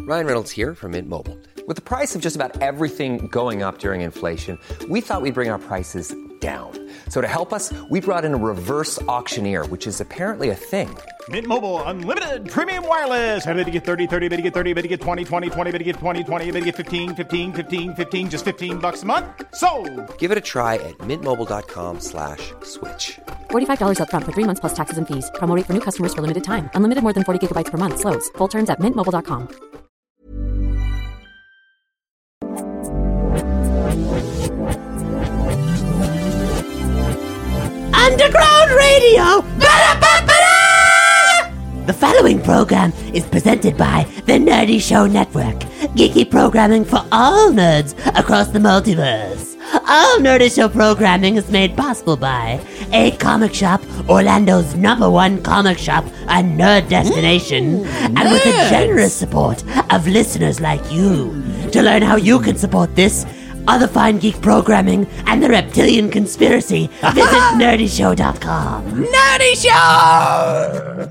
Ryan Reynolds here from Mint Mobile. With the price of just about everything going up during inflation, we thought we'd bring our prices down. So to help us, we brought in a reverse auctioneer, which is apparently a thing. Mint Mobile Unlimited Premium Wireless. How to get 30, 30, bit to get 30, bit to get 20, 20, 20, bit to get 20, 20, bit to get 15, 15, 15, 15, just $15 a month? Sold! Give it a try at mintmobile.com/switch. $45 up front for 3 months plus taxes and fees. Promo rate for new customers for limited time. Unlimited more than 40 gigabytes per month. Slows full terms at mintmobile.com. Underground Radio! The following program is presented by the Nerdy Show Network. Geeky programming for all nerds across the multiverse. All Nerdy Show programming is made possible by A Comic Shop, Orlando's #1 comic shop and nerd destination, and with the generous support of listeners like you. To learn how you can support this, other fine geek programming, and the reptilian conspiracy, visit nerdyshow.com. Nerdy Show!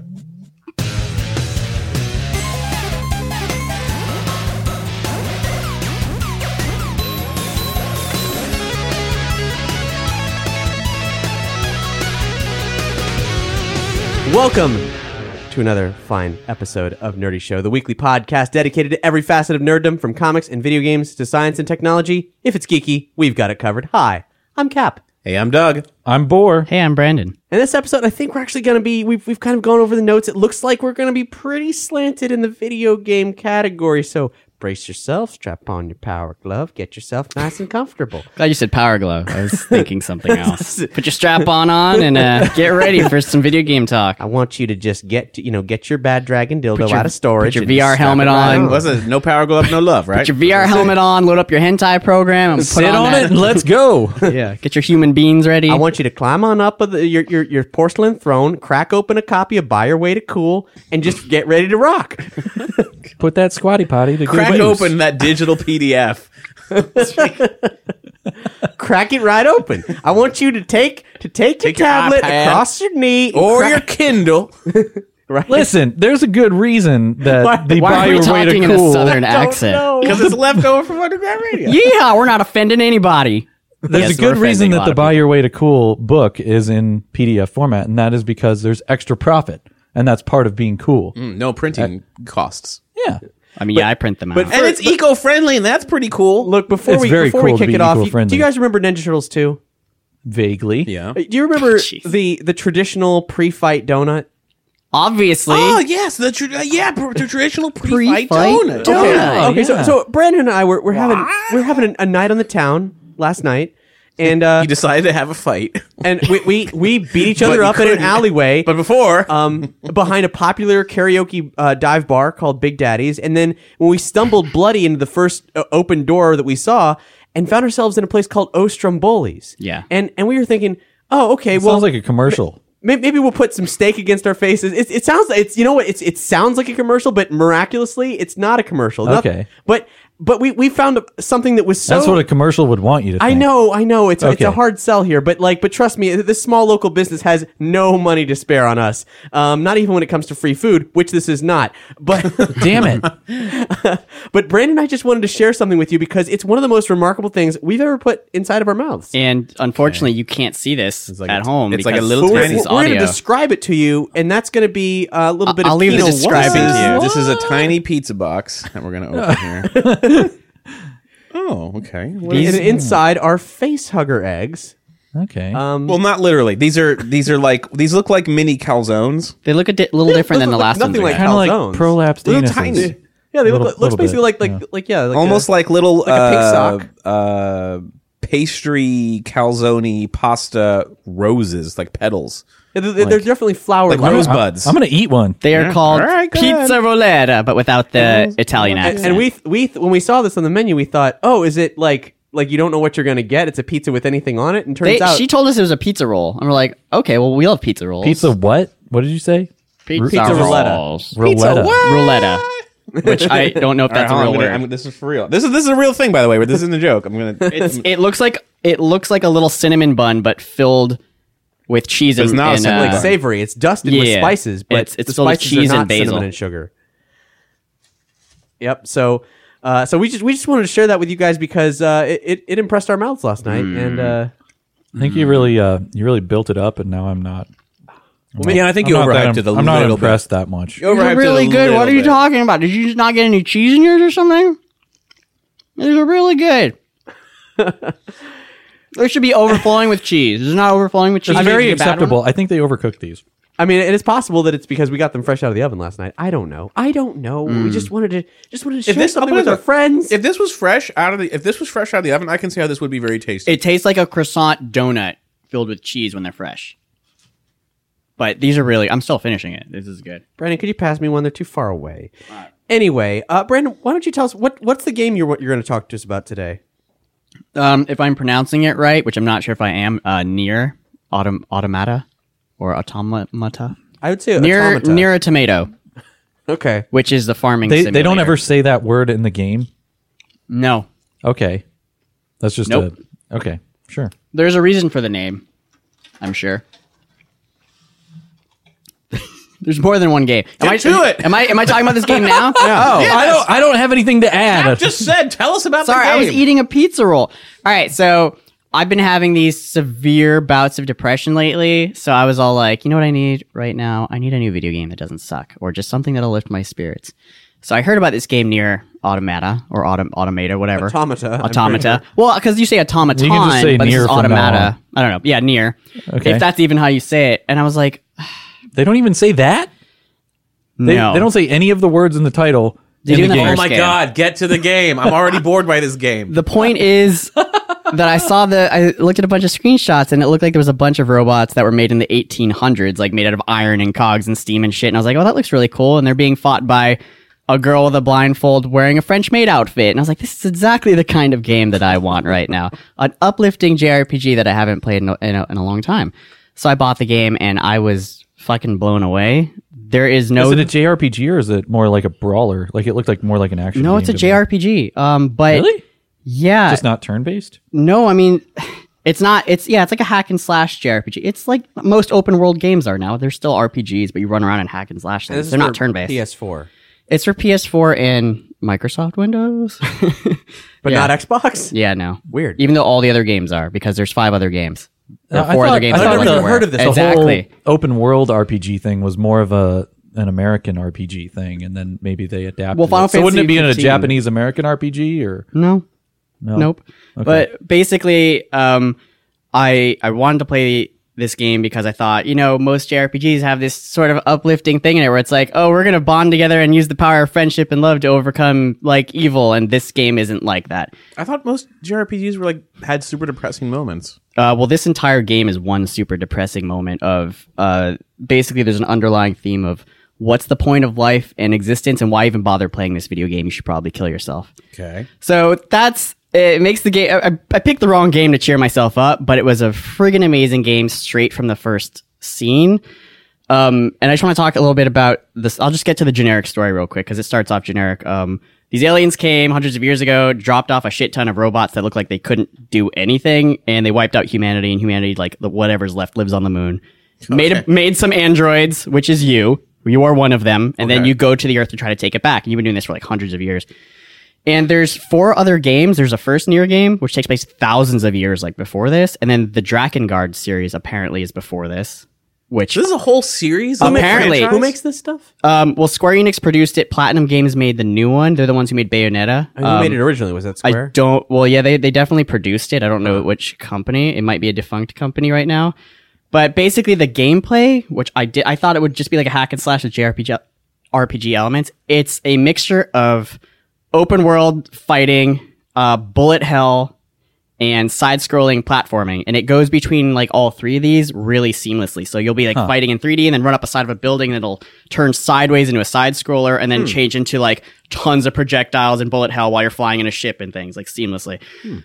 Welcome to another fine episode of Nerdy Show, the weekly podcast dedicated to every facet of nerddom, from comics and video games to science and technology. If it's geeky, we've got it covered. Hi, I'm Cap. Hey, I'm Doug. I'm Boar. Hey, I'm Brandon. And this episode, I think we're actually going to be, we've kind of gone over the notes. It looks like we're going to be pretty slanted in the video game category, so brace yourself, strap on your power glove, get yourself nice and comfortable. Glad you said power glove. I was thinking something else. Put your strap on and get ready for some video game talk. I want you to just get your Bad Dragon dildo out of storage. Put your VR helmet on. Wasn't no power glove, no love, right? Put your VR helmet on, load up your hentai program, and Sit on it and let's go. Yeah, get your human beings ready. I want you to climb on up of your porcelain throne, crack open a copy of Buy Your Way to Cool, and just get ready to rock. Put that squatty potty to Crack good use. open that digital PDF. Crack it right open. I want you to take your tablet iPad across your knee or your Kindle. right. Listen, there's a good reason that the Why Buy are we Your Way to talking in a Cool. southern accent? Because it's left over from Underground Radio. Yeah, we're not offending anybody. There's Yes, a good we're reason offending a that lot the of Buy people. Your Way to Cool book is in PDF format, and that is because there's extra profit, and that's part of being cool. No printing costs. Yeah. I mean, I print them out. but- And it's eco-friendly, and that's pretty cool. Look, before It's we very cool to kick be it off, eco-friendly. do you guys remember Ninja Turtles 2? Vaguely. Yeah. Do you remember Jeez. the traditional pre-fight donut? Obviously. Oh, yes. The traditional pre-fight Pre-fight donut. donut. Okay, yeah. so Brandon and I we're having a night on the town last night, and You decided to have a fight. and we beat each other But you up in an couldn't. alleyway. But before... Behind a popular karaoke dive bar called Big Daddy's, and then when we stumbled bloody into the first open door that we saw, and found ourselves in a place called Ostromboli's. Yeah. and we were thinking, oh, okay, well, Sounds like a commercial. maybe we'll put some steak against our faces. It sounds like it's, you know what, it sounds like a commercial, but miraculously it's not a commercial. Okay. But we found something that was so. That's what a commercial would want you to think. I know. It's Okay. a hard sell here, but trust me, this small local business has no money to spare on us. Not even when it comes to free food, which this is not. But Damn it. but Brandon and I just wanted to share something with you because it's one of the most remarkable things we've ever put inside of our mouths. And unfortunately, you can't see this like at a- home. it's like a because little this tiny- is We're going audio. to describe it to you, and that's going to be a little bit I'll of leave the keto. describing What? to you. This is a tiny pizza box that we're going to open here. Oh, okay. What is- And inside are face hugger eggs. Okay. well, not literally. These look like mini calzones. They look a little different than the last ones. nothing we like got. Kind of like calzones. prolapsed Little anuses. tiny. Yeah, they Little- looks little basically bit, like Almost like little like a pig sock. pastry calzone pasta roses, like petals. Yeah, they're definitely flowered. Like rosebuds. I'm going to eat one. They are called All right, go pizza rolletta, but without the Italian accent. And we when we saw this on the menu, we thought, oh, is it like you don't know what you're going to get? It's a pizza with anything on it, and turns out She told us it was a pizza roll, and we're like, okay, well, we love pizza rolls. Pizza what? What did you say? Pizza roulette. rolls. Roulette. Rouletta. Which I don't know if that's All right, a real hold on, word. this is for real. This is a real thing, by the way. But this isn't a joke. I'm gonna. It looks like a little cinnamon bun, but filled with cheese It's and not a cinnamon like bun. savory. It's dusted with Yeah. spices, but It's the filled with spices cheese are not and basil. cinnamon and sugar. Yep. So we just wanted to share that with you guys because it impressed our mouths last night, and I think you really built it up, and now I'm not. I think you overhyped it a little bit. I'm not impressed that much. These are really good. What are you talking about? Did you just not get any cheese in yours or something? These are really good. They should be overflowing with cheese. Is it not overflowing with cheese? It's very Is it a bad one? acceptable. I think they overcooked these. I mean, it is possible that it's because we got them fresh out of the oven last night. I don't know. We just wanted to share something with our friends. If this was fresh out of the oven, I can see how this would be very tasty. It tastes like a croissant donut filled with cheese when they're fresh. But these are really... I'm still finishing it. This is good. Brandon, could you pass me one? They're too far away. Anyway, Brandon, why don't you tell us what's the game you're going to talk to us about today? If I'm pronouncing it right, which I'm not sure if I am, Nier Automata or Automata. I would say Nier a tomato. Okay. Which is the farming simulator. They don't ever say that word in the game? No. Okay. That's just okay, sure. There's a reason for the name, I'm sure. There's more than one game. Am I talking about this game now? Oh, yes. I don't have anything to add. I just said, tell us about the game. Sorry, I was eating a pizza roll. All right, so I've been having these severe bouts of depression lately. So I was all like, you know what I need right now? I need a new video game that doesn't suck, or just something that'll lift my spirits. So I heard about this game Nier Automata or Automata, whatever. Automata. Well, because you say automaton, you can just say but Nier this is from now Automata. on. I don't know. Yeah, Nier. Okay. If that's even how you say it. And I was like, They don't even say that? no. They don't say any of the words in the title. They do in the game. first Oh my game. God, get to the game. I'm already bored by this game. The point is that I looked at a bunch of screenshots and it looked like there was a bunch of robots that were made in the 1800s, like made out of iron and cogs and steam and shit. And I was like, oh, that looks really cool. And they're being fought by a girl with a blindfold wearing a French maid outfit. And I was like, this is exactly the kind of game that I want right now. An uplifting JRPG that I haven't played in a long time. So I bought the game and I was fucking blown away. There is no... Is it a JRPG or is it more like a brawler? Like it looked like more like an action No, game it's a to me. JRPG. But Really? yeah. Just not turn-based? No, I mean, it's not. It's like a hack and slash JRPG. It's like most open world games are now. They're still RPGs, but you run around and hack and slash things. They're not turn based. PS4, It's for PS4 and Microsoft Windows, but Yeah. not Xbox. Yeah, no, Weird. Even though all the other games are, because there's 5 other games. There are I 4 thought- other games. I that thought are the- everywhere. heard of this. The Exactly. whole open world RPG thing was more of an American RPG thing, and then maybe they adapted Well, Final it. So wouldn't it be in a Fantasy 15. Japanese American RPG or No. no? Nope. Okay. But basically, I wanted to play this game because I thought, most JRPGs have this sort of uplifting thing in it where it's like, oh, we're going to bond together and use the power of friendship and love to overcome like evil. And this game isn't like that. I thought most JRPGs were had super depressing moments. Well, this entire game is one super depressing moment of, basically there's an underlying theme of what's the point of life and existence and why even bother playing this video game? You should probably kill yourself. Okay. So it makes the game. I picked the wrong game to cheer myself up, but it was a friggin' amazing game straight from the first scene. And I just want to talk a little bit about this. I'll just get to the generic story real quick because it starts off generic. These aliens came hundreds of years ago, dropped off a shit ton of robots that looked like they couldn't do anything, and they wiped out humanity. And humanity, like whatever's left, lives on the moon. Made some androids, which is you. You are one of them, and then you go to the Earth to try to take it back. And you've been doing this for like hundreds of years. And there's 4 other games. There's a first Nier game, which takes place thousands of years like before this. And then the Drakengard series apparently is before this. Which This is a whole series? Apparently. Who makes this stuff? well, Square Enix produced it. Platinum Games made the new one. They're the ones who made Bayonetta. Who made it originally? Was that Square? They definitely produced it. I don't know which company. It might be a defunct company right now. But basically the gameplay, which I thought it would just be like a hack and slash with RPG elements. It's a mixture of open world fighting, bullet hell, and side-scrolling platforming, and it goes between like all 3 of these really seamlessly. So you'll be like fighting in 3D, and then run up a side of a building, and it'll turn sideways into a side-scroller, and then change into like tons of projectiles and bullet hell while you're flying in a ship and things like seamlessly.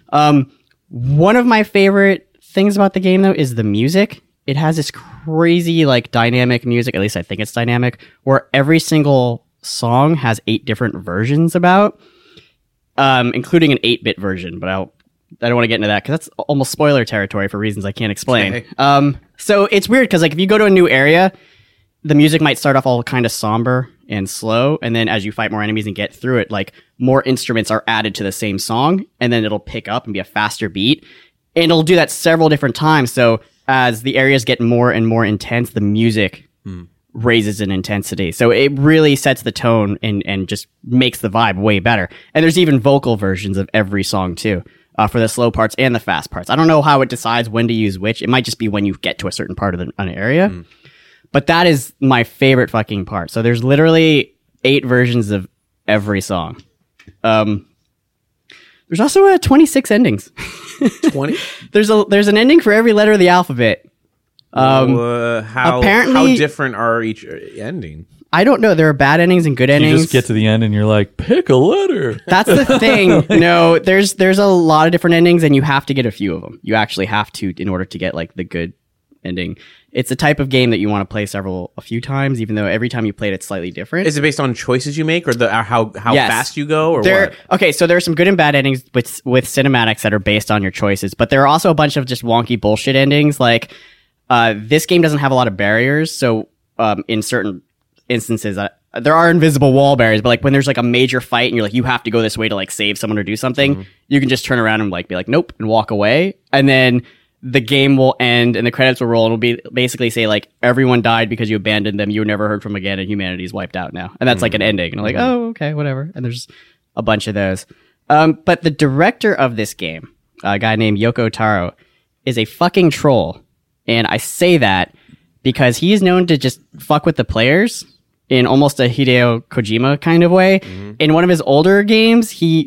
One of my favorite things about the game though is the music. It has this crazy like dynamic music. At least I think it's dynamic, where every single song has 8 different versions about, including an 8-bit version, but I don't want to get into that because that's almost spoiler territory for reasons I can't explain. Okay. So it's weird because like if you go to a new area, the music might start off all kind of somber and slow. And then as you fight more enemies and get through it, like more instruments are added to the same song, and then it'll pick up and be a faster beat. And it'll do that several different times. So as the areas get more and more intense, the music raises in intensity. So it really sets the tone and just makes the vibe way better. And there's even vocal versions of every song too, for the slow parts and the fast parts. I don't know how it decides when to use which. It might just be when you get to a certain part of an area. But that is my favorite fucking part. So there's literally 8 versions of every song. There's also 26 endings. 20? There's an ending for every letter of the alphabet. How different are each ending? I don't know. There are bad endings and good You endings. just get to the end and you're like, pick a letter. That's the thing. No, there's a lot of different endings, and you have to get a few of them. You actually have to in order to get like the good ending. It's a type of game that you want to play a few times, even though every time you play it, it's slightly different. Is it based on choices you make, or how Yes. fast you go, or There, what? okay, so there are some good and bad endings with cinematics that are based on your choices, but there are also a bunch of just wonky bullshit endings. Like this game doesn't have a lot of barriers, so in certain instances, there are invisible wall barriers. But like when there's like a major fight and you're like you have to go this way to like save someone or do something, you can just turn around and like be like nope and walk away, and then the game will end and the credits will roll, and it'll be basically say like everyone died because you abandoned them, you were never heard from again, and humanity's wiped out now. And that's like an ending. And I'm like, oh, okay, whatever. And there's a bunch of those. But the director of this game, a guy named Yoko Taro, is a fucking troll. And I say that because he is known to just fuck with the players in almost a Hideo Kojima kind of way. In one of his older games,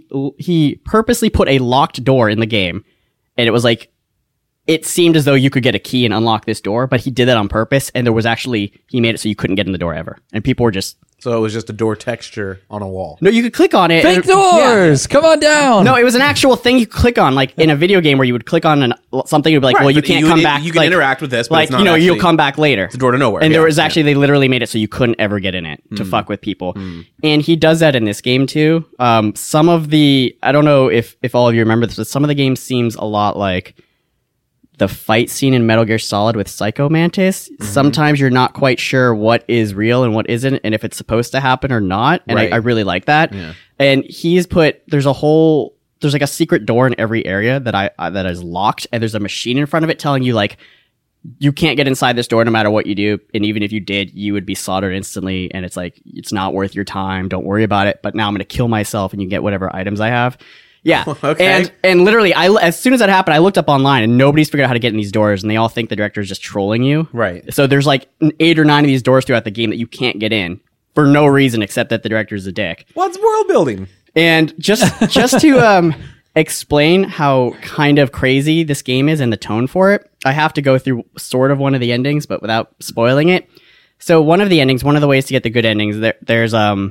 he purposely put a locked door in the game. And it was like, it seemed as though you could get a key and unlock this door, but he did that on purpose, and he made it so you couldn't get in the door ever. And people were just... So it was just a door texture on a wall. No, you could click on it. Fake doors! Come on down! No, it was an actual thing you could click on, like in a video game where you would click on something, you'd be like, Right, well, you but can't you come would- back. you can like, interact with this, but like, it's not you'll actually- come back later. It's a door to nowhere. And Yeah, there was yeah. actually, they literally made it so you couldn't ever get in it to fuck with people. And he does that in this game too. Some of the, I don't know if all of you remember this, but some of the game seems a lot like the fight scene in Metal Gear Solid with Psycho Mantis. Sometimes you're not quite sure what is real and what isn't, and if it's supposed to happen or not. And Right. I really like that. Yeah. And he's there's like a secret door in every area that is locked, and there's a machine in front of it telling you like, you can't get inside this door no matter what you do. And even if you did, you would be slaughtered instantly. And it's like, it's not worth your time. Don't worry about it. But now I'm going to kill myself and you get whatever items I have. Yeah. Okay. And literally, as soon as that happened, I looked up online and nobody's figured out how to get in these doors, and they all think the director is just trolling you. Right. So there's like 8 or 9 of these doors throughout the game that you can't get in for no reason except that the director's a dick. Well, it's world building. And just to explain how kind of crazy this game is and the tone for it, I have to go through sort of one of the endings, but without spoiling it. So one of the endings, one of the ways to get the good endings, there's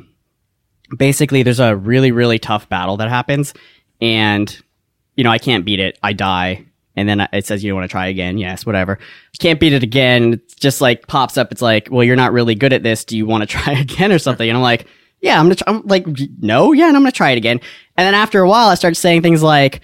basically there's a really, really tough battle that happens, and I can't beat it. I die. And then it says, you want to try again? Yes, whatever. Can't beat it again. It's just like pops up. It's like, well, you're not really good at this. Do you want to try again or something? And I'm like, yeah, I'm like, no, yeah, and I'm going to try it again. And then after a while, I start saying things like,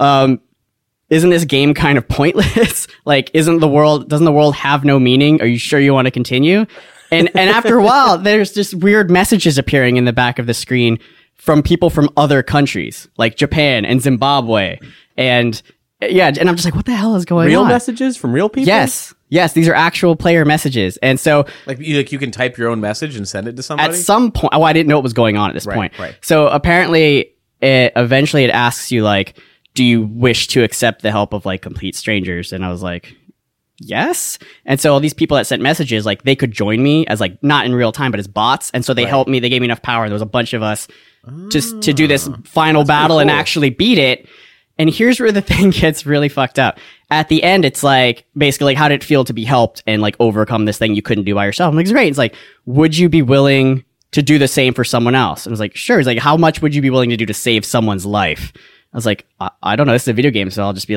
isn't this game kind of pointless? Like, doesn't the world have no meaning? Are you sure you want to continue? And after a while, there's just weird messages appearing in the back of the screen from people from other countries, like Japan and Zimbabwe. And yeah, and I'm just like, what the hell is going Real on? messages from real people? Yes, these are actual player messages. And so Like you can type your own message and send it to somebody. at some point, I didn't know what was going on at this point. Right. So apparently, eventually it asks you like, do you wish to accept the help of like complete strangers? And I was like, yes. And so all these people that sent messages, like they could join me as like not in real time, but as bots. And so they helped me. They gave me enough power. There was a bunch of us just to do this final battle and actually beat it. And here's where the thing gets really fucked up. At the end, it's like, basically, like, how did it feel to be helped and, like, overcome this thing you couldn't do by yourself? I'm like, it's great. It's like, would you be willing to do the same for someone else? And I was like, sure. It's like, how much would you be willing to do to save someone's life? I was like, I don't know. This is a video game, so I'll just be like,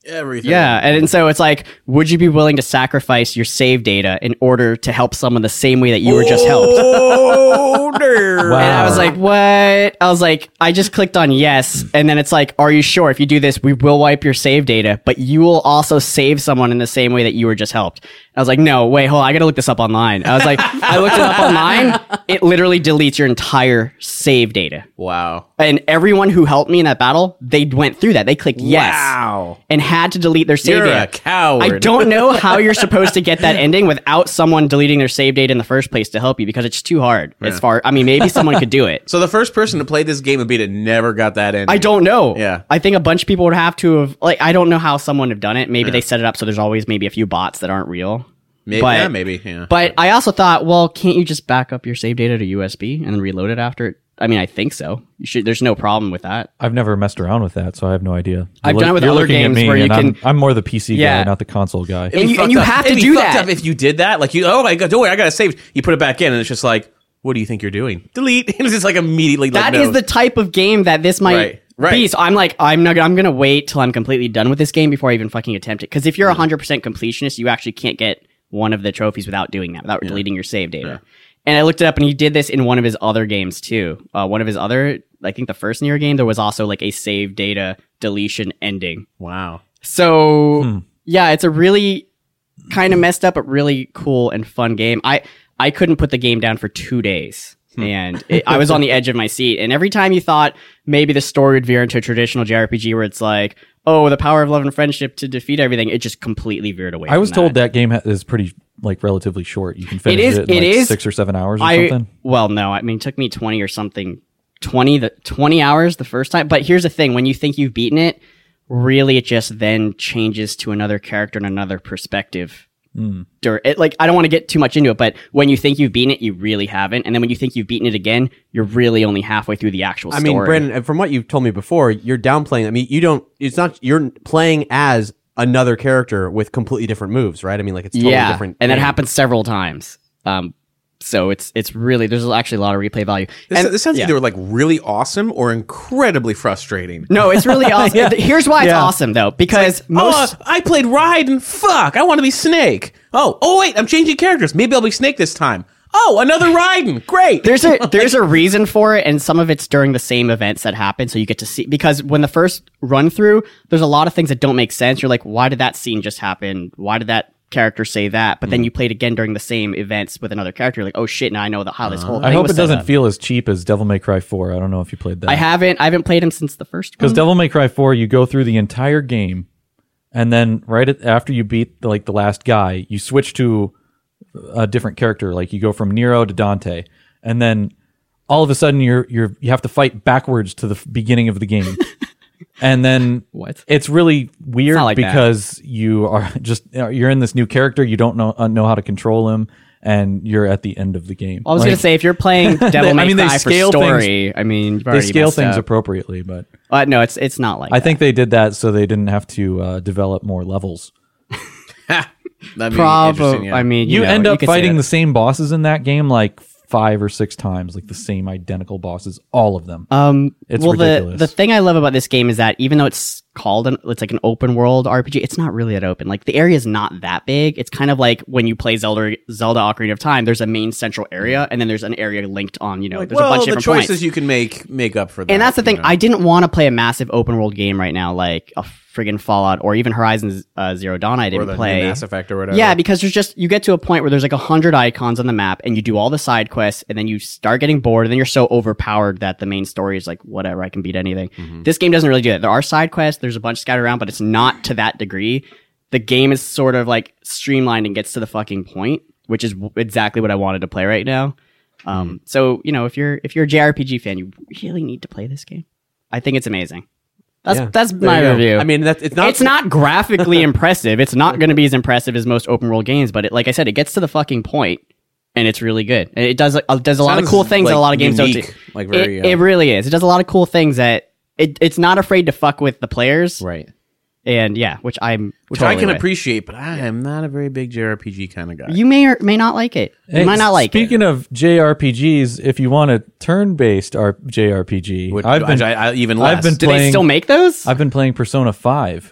everything. Yeah, and so it's like, would you be willing to sacrifice your save data in order to help someone the same way that you were just helped? Oh, dear. Wow. And I was like, what? I was like, I just clicked on yes. And then it's like, are you sure? If you do this, we will wipe your save data, but you will also save someone in the same way that you were just helped. I was like, no, wait, hold on. I got to look this up online. I was like, I looked it up online. It literally deletes your entire save data. Wow. And everyone who helped me in that battle, they went through that. They clicked yes. Wow. And had to delete their save You're data. a coward. I don't know how you're supposed to get that ending without someone deleting their save data in the first place to help you, because it's too hard. As far, I mean, maybe someone could do it. So the first person to play this game and beat it never got that ending. I don't know. Yeah. I think a bunch of people would have to have, like, I don't know how someone have done it. Maybe they set it up so there's always maybe a few bots that aren't real. Maybe, But- maybe. Yeah. But I also thought, well, can't you just back up your save data to USB and then reload it after it? I mean, I think so. You should. There's no problem with that. I've never messed around with that, so I have no idea. I've done it with you're other looking at games me, where you and can- I'm more the PC Yeah. guy, not the console guy. And you have to It'd be do fucked that. up if you did that. Like, don't worry, I got to save. You put it back in, and it's just like, what do you think you're doing? Delete. And it's just like immediately. Like, That is the type of game that this might Right. be. So I'm like, I'm gonna wait till I'm completely done with this game before I even fucking attempt it. Because if you're 100% completionist, you actually can't get one of the trophies without doing that, without deleting your save data. And I looked it up, and he did this in one of his other games too. One of his other, I think the first Nier game, there was also like a save data deletion ending. Wow. So yeah, it's a really kind of messed up, but really cool and fun game. I couldn't put the game down for 2 days. And I was on the edge of my seat. And every time you thought maybe the story would veer into a traditional JRPG where it's like, oh, the power of love and friendship to defeat everything, it just completely veered away. I was from told that game is pretty, like, relatively short. You can finish is- it in it like is. 6 or 7 hours or something. Well, no, I mean, it took me 20 or something, 20 hours the first time. But here's the thing, when you think you've beaten it, really it just then changes to another character and another perspective. Like, I don't want to get too much into it, but when you think you've beaten it, you really haven't. And then when you think you've beaten it again, you're really only halfway through the actual I story. mean, Brandon, from what you've told me before, you're downplaying. I mean, it's not, you're playing as another character with completely different moves, right? I mean, like, it's totally different. and that game. happens several times. So it's really, there's actually a lot of replay value. This sounds yeah. either like really awesome or incredibly frustrating. No, it's really awesome. Here's why it's awesome though, because I played Raiden. Fuck, I want to be Snake. Oh wait, I'm changing characters. Maybe I'll be Snake this time. Oh, another Raiden. Great. there's a reason for it, and some of it's during the same events that happen, so you get to see, because when the first run through, there's a lot of things that don't make sense. You're like, why did that scene just happen? Why did that character say that? But then you played again during the same events with another character. You're like, oh shit, now I know how this whole thing I hope was it set doesn't up. feel as cheap as Devil May Cry 4. I don't know if you played that. I haven't played him since the first Because one. Devil May Cry 4, you go through the entire game, and then after you beat the last guy, you switch to a different character. Like, you go from Nero to Dante, and then all of a sudden you have to fight backwards to the beginning of the game. And then What? it's really weird not like that. because you're in this new character, you don't know how to control him, and you're at the end of the game. I was Like, gonna say, if you're playing Devil May they Cry for scale story, I mean, you've they already scale messed things up. appropriately, but No, it's not like I that. think they did that so they didn't have to develop more levels. That'd be Probably. interesting, yeah. I mean, You know, end up could say fighting that. the same bosses in that game like 5 or 6 times, like the same identical bosses, all of them. It's well, ridiculous. the thing I love about this game is that even though it's called it's like an open world RPG, it's not really that open. Like, the area is not that big. It's kind of like when you play Zelda Ocarina of Time. There's a main central area, and then there's an area linked on. There's a bunch of the different choices points. you can make up for that. And that's the thing. you know? I didn't want to play a massive open world game right now, like a friggin' Fallout or even Horizon Zero Dawn. I or didn't the play. new Mass Effect or whatever. Yeah, because you get to a point where there's like 100 icons on the map, and you do all the side quests, and then you start getting bored, and then you're so overpowered that the main story is like, whatever, I can beat anything. This game doesn't really do that. There are side quests, there's a bunch scattered around, but it's not to that degree. The game is sort of like streamlined and gets to the fucking point, which is exactly what I wanted to play right now. So, if you're a JRPG fan, you really need to play this game. I think it's amazing. That's There my you go. review. I mean, it's not graphically impressive. It's not going to be as impressive as most open world games, but like I said, it gets to the fucking point, and it's really good. And it does a lot of Sounds, cool things that a lot of games unique, don't do. like very, it really is. It does a lot of cool things that it's not afraid to fuck with the players, right. and yeah, which Which totally I can with. appreciate, but I am not a very big JRPG kind of guy. You may or may not like it. You Hey, might not like it. Speaking of JRPGs, if you want a turn-based JRPG, Which I've been I even less. I've been Do playing. they still make those? I've been playing Persona 5,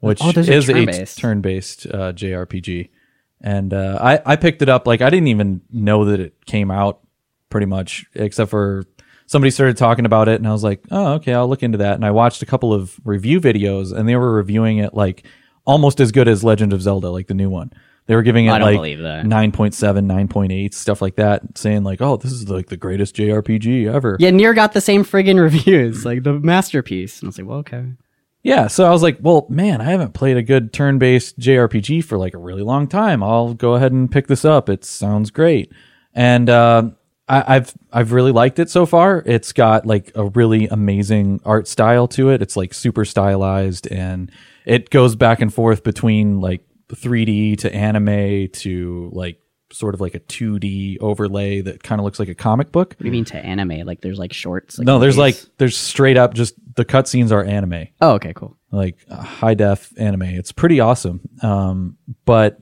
which those are is a turn-based. turn-based JRPG. And I picked it up. Like, I didn't even know that it came out, pretty much, except for somebody started talking about it, and I was like, oh, okay, I'll look into that. And I watched a couple of review videos, and they were reviewing it like almost as good as Legend of Zelda, like the new one. They were giving it I don't like believe that. 9.7, 9.8, stuff like that, saying like, oh, this is like the greatest JRPG ever. Yeah, Nier got the same friggin' reviews, like the masterpiece. And I was like, well, okay. Yeah, so I was like, well, man, I haven't played a good turn-based JRPG for like a really long time. I'll go ahead and pick this up. It sounds great. And I've really liked it so far. It's got like a really amazing art style to it. It's like super stylized, and it goes back and forth between like 3D to anime to like sort of like a 2D overlay that kind of looks like a comic book. What do you mean to anime? Like there's like shorts? Like No, there's movies? there's straight up just the cutscenes are anime. Oh, okay, cool. Like high def anime. It's pretty awesome. But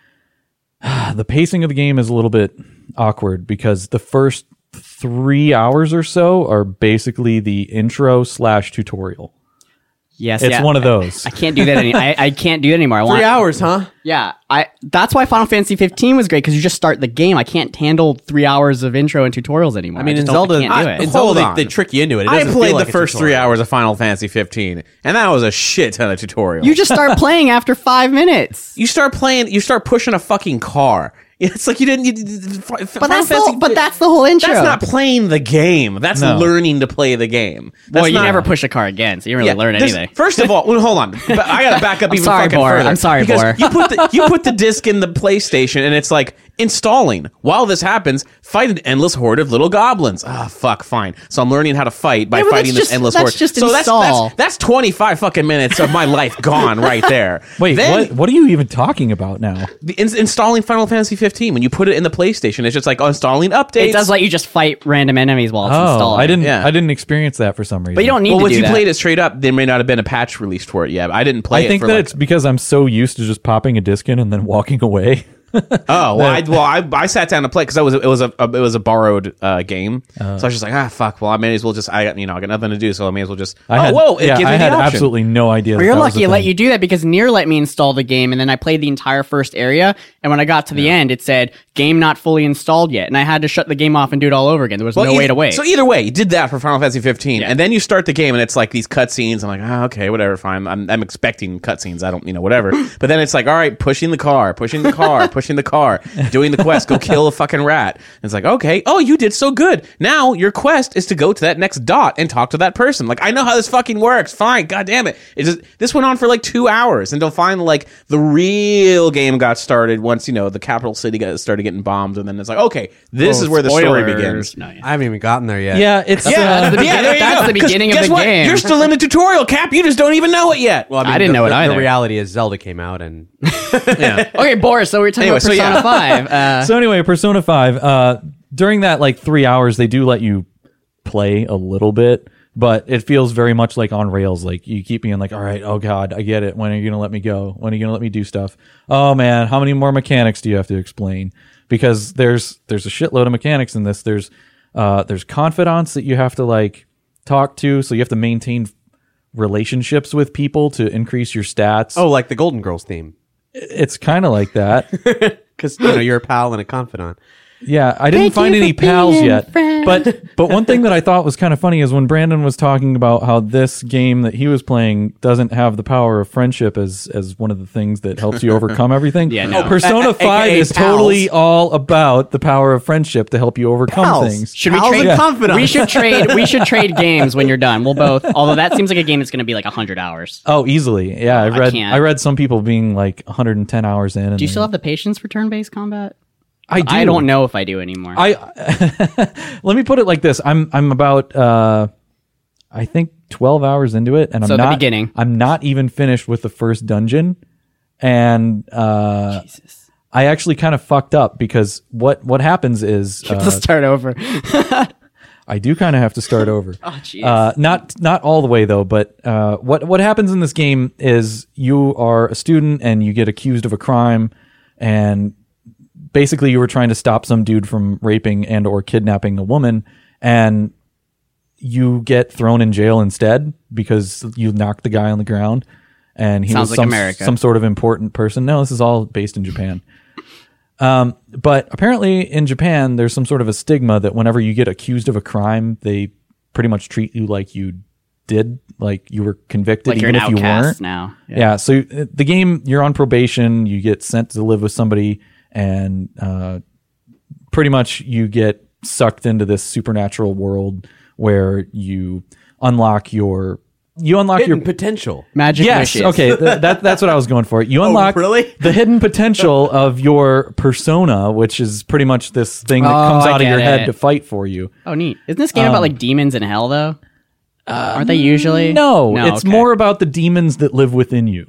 the pacing of the game is a little bit awkward because the first 3 hours or so are basically the intro / tutorial. Yes, It's one of those. I can't do that. I can't do it anymore. I 3 want. hours, huh? Yeah, that's why Final Fantasy 15 was great because you just start the game. I can't handle 3 hours of intro and tutorials anymore. I mean, in just don't- Zelda, I can't do it. in Zelda Hold they on. trick you into it. It I doesn't played feel the like a first 3 tutorial. hours of Final Fantasy 15, and that was a shit ton of tutorial. You just start playing after 5 minutes. You start pushing a fucking car. It's like you didn't. But that's the whole intro. That's not playing the game. That's No. learning to play the game. Well, That's you not- never push a car again, so you don't really learn this- anything. First of all, well, hold on. But I gotta back up even sorry, fucking Bor. further. I'm sorry, because Bor. you put the disc in the PlayStation, and it's like installing. While this happens, fight an endless horde of little goblins. Ah, fuck, fine. So I'm learning how to fight by Yeah, but fighting that's this endless just- horde. that's just so install. that's 25 fucking minutes of my life gone right there. Wait, Then, what are you even talking about now? installing Final Fantasy 15, when you put it in the PlayStation, it's just like installing updates. It does let you just fight random enemies while it's Oh, installed. I didn't. Yeah. I didn't experience that for some reason. But you don't need Well, to if do you that. played it straight up, there may not have been a patch released for it yet. I didn't play I it think for that like, it's because I'm so used to just popping a disc in and then walking away. Oh well, I sat down to play because it was a borrowed game, so I was just like, fuck. Well, I may as well just I got nothing to do, so I may as well just. I had, it gives me I the had option. absolutely no idea. Well, that you're that was lucky a it let thing. you do that because Nier let me install the game, and then I played the entire first area. And when I got to the end, it said "game not fully installed yet," and I had to shut the game off and do it all over again. There was no way to wait. So either way, you did that for Final Fantasy 15, and then you start the game, and it's like these cutscenes. I'm like, okay, whatever, fine. I'm expecting cutscenes. I don't, whatever. But then it's like, all right, pushing the car, pushing the car, doing the quest, go kill a fucking rat. And it's like, okay, oh, you did so good. Now your quest is to go to that next dot and talk to that person. Like, I know how this fucking works. Fine, god damn it. This went on for like 2 hours until finally, like, the real game got started once, the capital city started getting bombed, and then it's like, okay, this is where the story begins. No, yeah. I haven't even gotten there yet. Yeah, it's that's the beginning- there you that's go. the beginning 'Cause of the guess what? game. You're still in the tutorial, Cap. You just don't even know it yet. Well, I didn't know it The either. reality is Zelda came out and Okay, Boris. So we're talking Anyway, about so Persona yeah. 5. So anyway, Persona 5, during that like 3 hours, they do let you play a little bit, but it feels very much like on rails. Like you keep being like, all right, oh God, I get it. When are you going to let me go? When are you going to let me do stuff? Oh man, how many more mechanics do you have to explain? Because there's a shitload of mechanics in this. There's confidants that you have to like talk to. So you have to maintain relationships with people to increase your stats. oh, like the Golden Girls theme, It's kind of like that. because you're a pal and a confidant. Yeah, I didn't find any pals yet. But one thing that I thought was kind of funny is when Brandon was talking about how this game that he was playing doesn't have the power of friendship as one of the things that helps you overcome everything. Yeah, no. Persona 5 AKA is pals. totally all about the power of friendship to help you overcome Pals. things. Should we Pals trade? and confidants. We should trade games when you're done. We'll both. Although that seems like a game that's going to be like 100 hours. Oh, easily. Yeah, can't. I read some people being like 110 hours in. And Do you still have the patience for turn-based combat? I do. I don't know if I do anymore. Let me put it like this. I'm about I think 12 hours into it, and So I'm the not beginning. I'm not even finished with the first dungeon, and Jesus. I actually kind of fucked up because what happens is Let's start over. I do kind of have to start over. Oh, jeez. Not all the way though, but what happens in this game is you are a student and you get accused of a crime, and basically you were trying to stop some dude from raping and or kidnapping a woman, and you get thrown in jail instead because you knocked the guy on the ground. and he Sounds was like some, America. some sort of important person. No, this is all based in Japan. But apparently in Japan, there's some sort of a stigma that whenever you get accused of a crime, they pretty much treat you like you did, like you were convicted, Like you're even an if you outcast weren't. now. Yeah. So the game, you're on probation, you get sent to live with somebody, and pretty much you get sucked into this supernatural world where you unlock your Hidden potential. Magic yes, wishes. okay, that's what I was going for. You unlock really? the hidden potential of your persona, which is pretty much this thing that Oh, comes I out of your get head it. to fight for you. Oh, neat. Isn't this game about like demons in hell though? Aren't they usually? No, it's okay. more about the demons that live within you.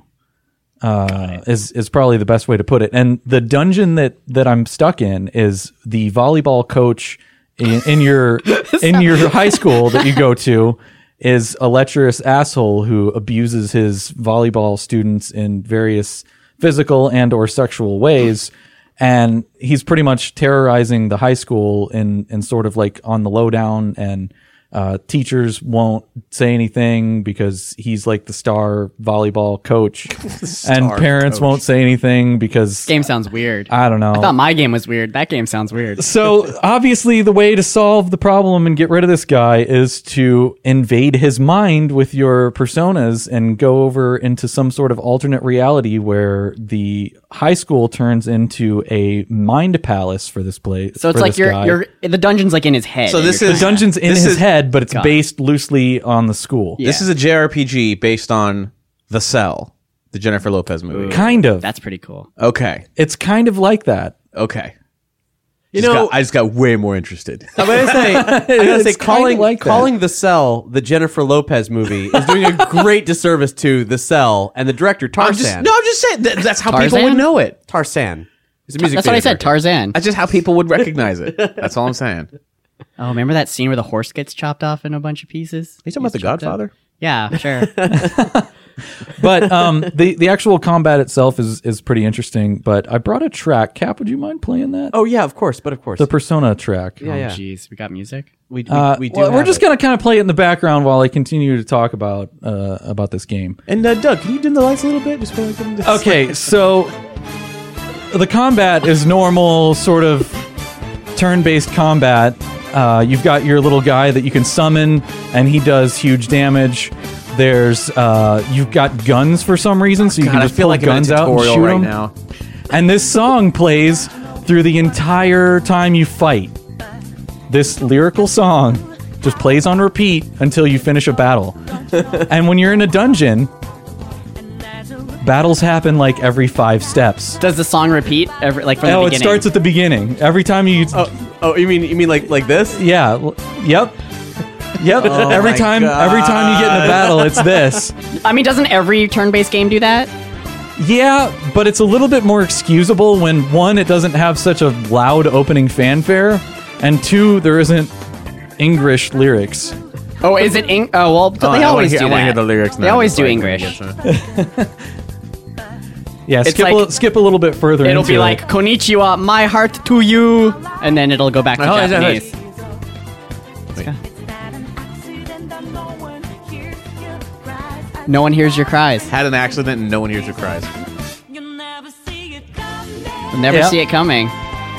Is probably the best way to put it. And the dungeon that I'm stuck in is the volleyball coach in your high school that you go to is a lecherous asshole who abuses his volleyball students in various physical and or sexual ways. And he's pretty much terrorizing the high school in sort of like on the lowdown, and teachers won't say anything because he's like the star volleyball coach, and parents won't say anything because Game sounds weird. I don't know. I thought my game was weird. That game sounds weird. So obviously the way to solve the problem and get rid of this guy is to invade his mind with your personas and go over into some sort of alternate reality where the high school turns into a mind palace for this place. So it's for like this you're guy. the dungeon's like in his head. So and this you're- is- The dungeon's in This his is- head, but it's Got it. based loosely on the school. Yeah. This is a JRPG based on The Cell, the Jennifer Lopez movie. Kind of. That's pretty cool. Okay. It's kind of like that. Okay. You know, I just got way more interested. I'm gonna say, It's kinda like that. calling The Cell the Jennifer Lopez movie is doing a great disservice to The Cell and the director Tarzan. I'm just saying that's how people Tarzan? would know it. Tarzan. He's a music That's what I video said. director. Tarzan. That's just how people would recognize it. That's all I'm saying. Oh, remember that scene where the horse gets chopped off in a bunch of pieces? Are you talking about The Godfather? Yeah, sure. But the actual combat itself is pretty interesting. But I brought a track. Cap, would you mind playing that? Oh yeah, of course. The Persona track. Yeah, yeah. Jeez, we got music. We do. Well, we're have just it. gonna kind of play it in the background while I continue to talk about this game. And Doug, can you dim the lights a little bit? Just for like, Okay, so the combat is normal, sort of turn-based combat. You've got your little guy that you can summon, and he does huge damage. There's you've got guns for some reason, so you can God, I just feel pull like I'm in a guns out and tutorial shoot right them. now. And this song plays through the entire time you fight. This lyrical song just plays on repeat until you finish a battle. And when you're in a dungeon, battles happen like every 5 steps. Does the song repeat every from the Oh, beginning? it starts at the beginning. Every time you Oh, you mean like this? yeah, yep. Yep. every my time you get in a battle, it's this. I mean, doesn't every turn-based game do that? Yeah, but it's a little bit more excusable when 1, it doesn't have such a loud opening fanfare, and 2, there isn't English lyrics. Oh, is it? Oh, well, they always do I want to hear that. the lyrics now. They always do Like, English. Yeah, It's skip a little bit further. It'll into be it. like "Konnichiwa, my heart to you," and then it'll go back to Oh, is that Japanese. No one hears your cries. Had an accident and no one hears your cries. You'll never Yeah. see it coming.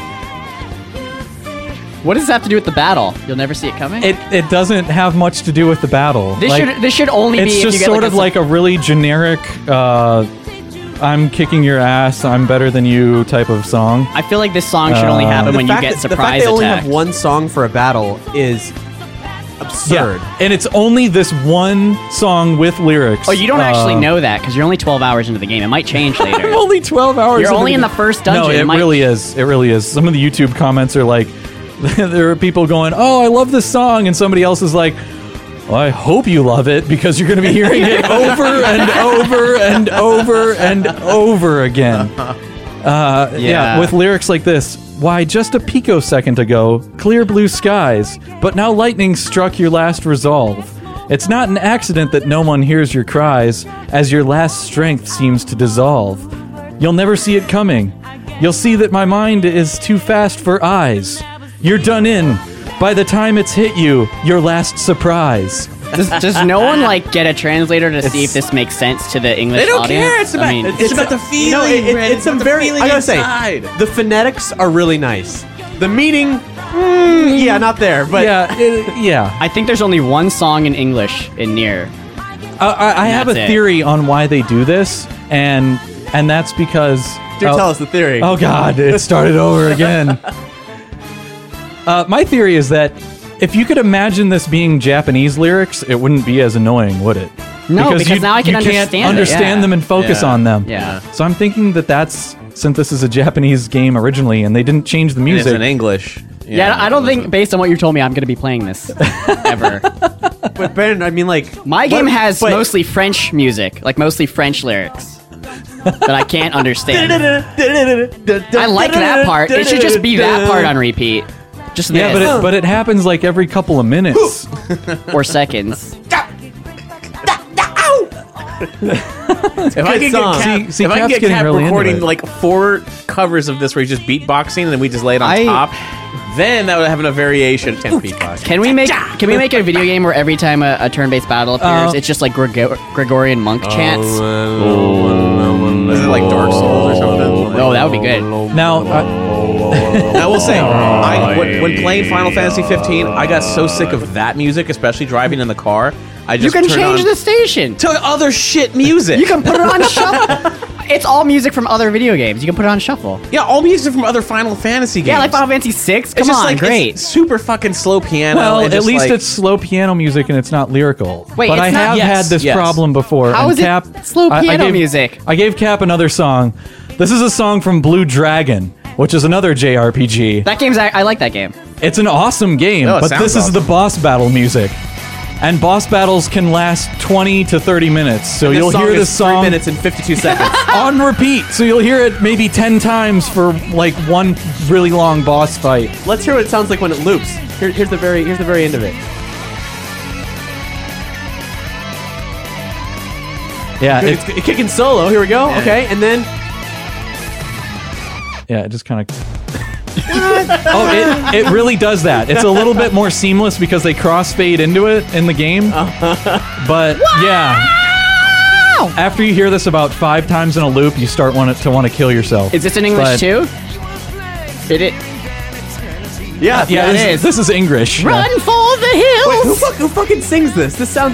What does this have to do with the battle? You'll never see it coming. it doesn't have much to do with the battle. This should only It's be. if just you get sort of a like a really generic. I'm kicking your ass. I'm better than you type of song. I feel like this song should only happen when you get the fact surprise they only attacked. have one song for a battle is absurd. Yeah, and it's only this one song with lyrics. Oh, you don't actually know that because you're only 12 hours into the game. It might change I'm later. only 12 hours. You're into only in the first dungeon. No, It it might- really is. It really is. Some of the YouTube comments are like, there are people going, "Oh, I love this song," and somebody else is like, "Well, I hope you love it because you're going to be hearing it over and over and over and over again." Yeah, with lyrics like this. Why, just a picosecond ago, clear blue skies, but now lightning struck your last resolve. It's not an accident that no one hears your cries, as your last strength seems to dissolve. You'll never see it coming. You'll see that my mind is too fast for eyes. You're done in. By the time it's hit you, your last surprise. Does no one like get a translator to see if this makes sense to the English They don't audience? care. It's about, I mean, it's about the feeling. No, Brandon. it's some about the very. feeling I gotta inside. say, the phonetics are really nice. The meaning, yeah, not there. But yeah. I think there's only one song in English in Nier. I have a That's it. theory on why they do this, and that's because. do tell us the theory. Oh God, it started over again. My theory is that if you could imagine this being Japanese lyrics, it wouldn't be as annoying, would it? No, because now I can you understand can't it, understand yeah. them and focus Yeah. on them. Yeah. So I'm thinking that's since this is a Japanese game originally, and they didn't change the It's music. in English. Yeah, I don't think, based on what you told me, I'm going to be playing this ever. But Ben, I mean, like My game has but- mostly French music, like mostly French lyrics that I can't understand. I like that part. It should just be that part on repeat. Just Yeah, this. but it happens like every couple of minutes. Or seconds. If I could song. get Cap, See, if I Cap's could get getting Cap really into recording it. like 4 covers of this where he's just beatboxing and then we just lay it on I- top, then that would have a variation. Can't beatbox. Can we make a video game where every time a turn-based battle appears, it's just like Gregorian monk chants? Is it like Dark Souls or something? Oh, that would be good. Now, I will say, when playing Final Fantasy 15, I got so sick of that music, especially driving in the car. I You just can turned change on the station. to other shit music. You can put it on shuffle. It's all music from other video games. You can put it on shuffle. Yeah, all music from other Final Fantasy games. Yeah, like Final Fantasy VI. Come It's just on, like great. It's super fucking slow piano. well, and at just least like, it's slow piano music and it's not lyrical. Wait, but it's I not- have yes, had this yes. problem before. How and is it Cap, slow I piano gave- music? I gave Cap another song. This is a song from Blue Dragon, which is another JRPG. That game's I like that game. It's an awesome game, Oh, it but sounds this is the boss battle music. And boss battles can last 20 to 30 minutes. So you'll hear this song 3 minutes and 52 seconds. on repeat. So you'll hear it maybe 10 times for like one really long boss fight. Let's hear what it sounds like when it loops. Here's the very end of it. Yeah, It's kicking solo. Here we go. Okay, and then yeah, it just kind of. Oh, it really does that. It's a little bit more seamless because they crossfade into it in the game. But yeah, after you hear this about 5 times in a loop, you start want to kill yourself. Is this in English But- too? It yeah, Yeah, it is. this is English. Run for the hills. Who fucking sings this? This sounds.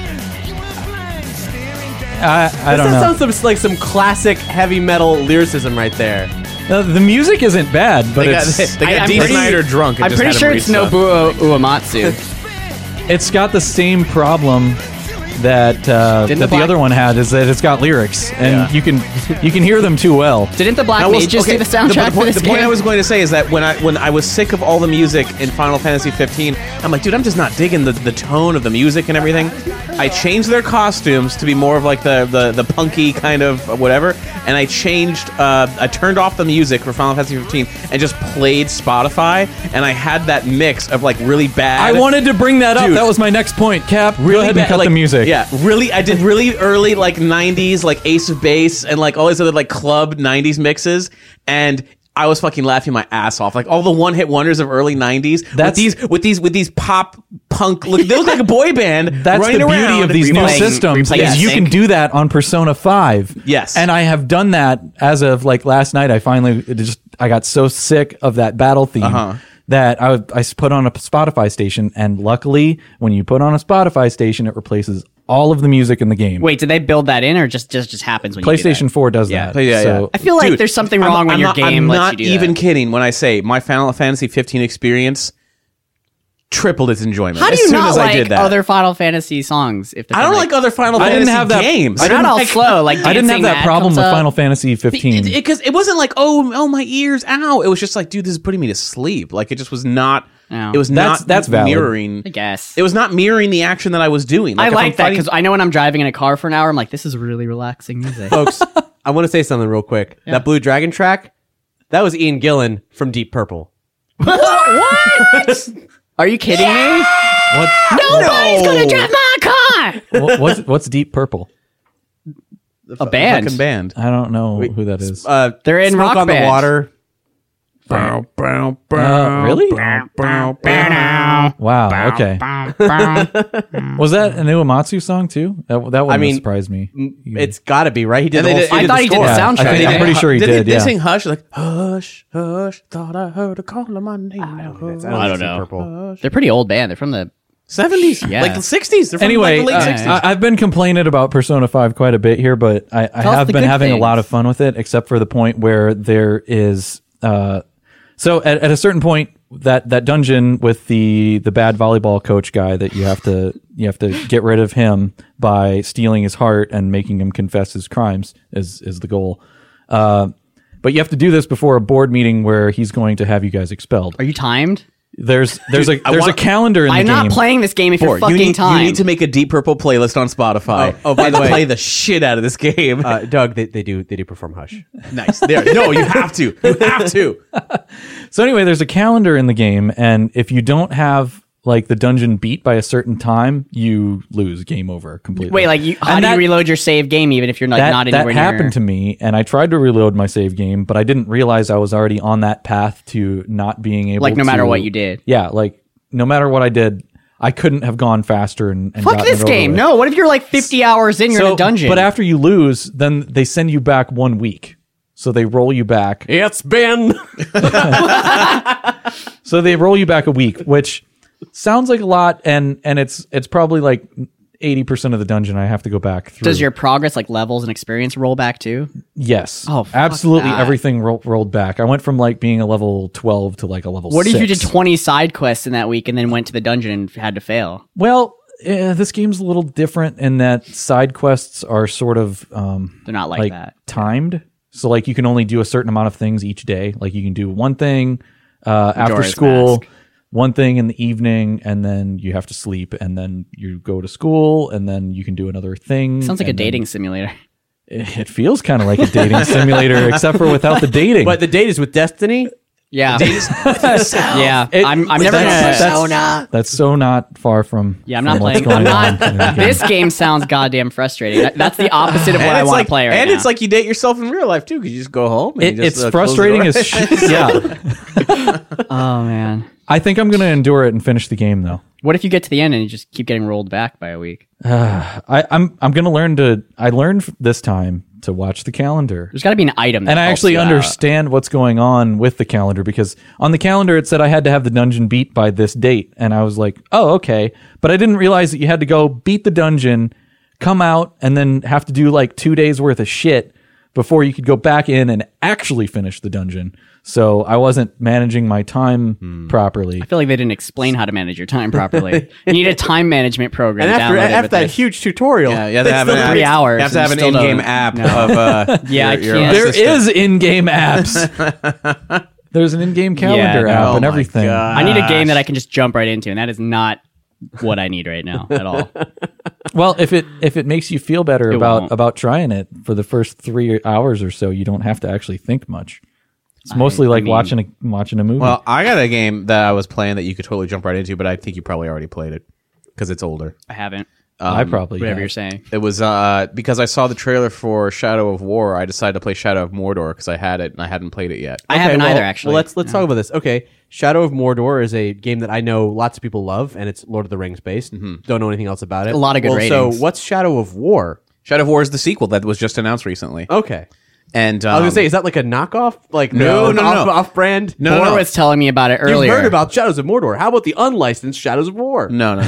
I don't That know. sounds like some classic heavy metal lyricism right there. The music isn't bad, but They got, it's they got I'm Dee pretty- Snider drunk. And I'm just pretty had sure him it's read stuff. Nobuo Uematsu. it's got the same problem that Didn't the the Black- other one had, is that it's got lyrics and you can hear them too well. Didn't the Black I was- Mages okay, do the soundtrack for this the game? point I was going to say is that when I was sick of all the music in Final Fantasy 15, I'm like, dude, I'm just not digging the tone of the music and everything. I changed their costumes to be more of like the punky kind of whatever, and I turned off the music for Final Fantasy 15 and just played Spotify, and I had that mix of like really bad. I wanted to bring that up. Dude. That was my next point. Cap, go really ahead bad, and cut like, the music. Yeah, really. I did really early like 90s, like Ace of Base and like all these other like club 90s mixes, and I was fucking laughing my ass off. Like all the one hit wonders of early 90s with these pop punk. They look like a boy band. That's running the beauty around of these new replaying- systems replaying is you can sync. do that on Persona 5. Yes. And I have done that as of like last night. I got so sick of that battle theme that I put on a Spotify station, and luckily when you put on a Spotify station, it replaces all of the music in the game. Wait, did they build that in, or just happens when you do PlayStation that? 4 does Yeah. that. Yeah, So I feel like Dude, there's something wrong when your game I'm lets not you do even that. kidding when I say my Final Fantasy 15 experience tripled its enjoyment. How do as you soon not as I like did that. other Final Fantasy songs? If they're I don't from, like other Final I Fantasy didn't have that- games. They're not all slow. Like I didn't have Dancing that Mad problem comes with up. Final Fantasy 15. Because it wasn't like oh my ears, ow. It was just like dude, this is putting me to sleep. Like it just was not. Oh. It was That's not valid. mirroring. I guess. It was not mirroring the action that I was doing. I if I'm like that fighting- because I know when I'm driving in a car for an hour, I'm like, this is really relaxing music. Folks, I want to say something real quick. That Blue Dragon track, that was Ian Gillan from Deep Purple. What? Are you kidding me? What, Nobody's gonna drive my car. what's Deep Purple? A band. fucking band. I don't know who that is. They're in Smoke Rock on Band. the Water. Really? Wow. Okay. Was that a new Uematsu song too? That wouldn't surprise me. It's got to be, right? He did And the they whole did- I thought he did the Yeah, soundtrack. I'm pretty sure he did. They Yeah. sing Hush like Hush, Hush. Thought I heard a call of my name. I don't know. They're pretty old band. They're from the 70s, Yeah. like the 60s. They're from Anyway, like the late 60s. I've been complaining about Persona 5 quite a bit here, but I us have the been good having a things. lot of fun with it, except for the point where there is. So at a certain point, that dungeon with the bad volleyball coach guy that you have to get rid of him by stealing his heart and making him confess his crimes is the goal. But you have to do this before a board meeting where he's going to have you guys expelled. Are you timed? There's a calendar in the I'm game. not playing this game if you're fucking you need timed. to make a Deep Purple playlist on Spotify. by the way- play the shit out of this game. Doug, they do perform Hush. Nice. There. No, you have to. You have to. So anyway, there's a calendar in the game, and if you don't have like the dungeon beat by a certain time, you lose. Game over completely. Wait, like how do you reload your save game even if you're like not anywhere that near? happened to me, and I tried to reload my save game, but I didn't realize I was already on that path to not being able. Like, no matter to- what you did. Yeah, like no matter what I did, I couldn't have gone faster and Fuck gotten this it over game. with. No, what if you're like 50 hours in, you're in a dungeon? But after you lose, then they send you back 1 week. So they roll you back. It's been. So they roll you back a week, which sounds like a lot, and it's probably like 80% of the dungeon I have to go back through. Does your progress, like levels and experience, roll back too? Yes. Oh, fuck absolutely that. everything rolled back. I went from like being a level 12 to like a level What 6. if you did 20 side quests in that week and then went to the dungeon and had to fail? Well, this game's a little different in that side quests are sort of They're not like that. timed. So like you can only do a certain amount of things each day. Like you can do one thing after Majora's school, Mask. one thing in the evening, and then you have to sleep, and then you go to school, and then you can do another thing. Sounds like a and then- dating simulator. It feels kind of like a dating simulator, except for without the dating. But the date is with Destiny. Yeah. Yeah. I'm never gonna. That's so not far from. Yeah, I'm from not what's playing. going I'm on in the not. game. This game sounds goddamn frustrating. That's the opposite of what I it's want like, to play right and now. it's like you date yourself in real life too, because you just go home. And you just, It's close the frustrating door. as shit. Yeah, oh man. I think I'm going to endure it and finish the game though. What if you get to the end and you just keep getting rolled back by a week? I'm going to learn to. I learned this time to watch the calendar. There's got to be an item. That And I helps actually you out. understand what's going on with the calendar, because on the calendar it said I had to have the dungeon beat by this date. And I was like, oh, okay. But I didn't realize that you had to go beat the dungeon, come out, and then have to do like 2 days worth of shit before you could go back in and actually finish the dungeon. So I wasn't managing my time properly. I feel like they didn't explain how to manage your time properly. You need a time management program. And downloaded after with that this. huge tutorial, Yeah, you have to have an 3 hours You have to have an and you still in-game don't- app No. of. Yeah, I your can't. There assistant. is in-game apps. There's an in-game calendar no. app Oh and my everything. God. I need a game that I can just jump right into, and that is not what I need right now at all. Well, if it makes you feel better won't. about trying it for the first 3 hours or so, you don't have to actually think much. It's mostly like mean- watching a movie. Well, I got a game that I was playing that you could totally jump right into, but I think you probably already played it because it's older. I haven't. I probably Whatever have. you're saying. It was because I saw the trailer for Shadow of War. I decided to play Shadow of Mordor because I had it and I hadn't played it yet. I haven't either, actually. Well, let's talk about this. Okay, Shadow of Mordor is a game that I know lots of people love, and it's Lord of the Rings based. Don't know anything else about it. A lot of good ratings. So, what's Shadow of War? Shadow of War is the sequel that was just announced recently. Okay, And I was gonna say, is that like a knockoff? Like No, off-brand? No, Or no. was telling me about it You've earlier. heard about Shadows of Mordor. How about the unlicensed Shadows of War? No.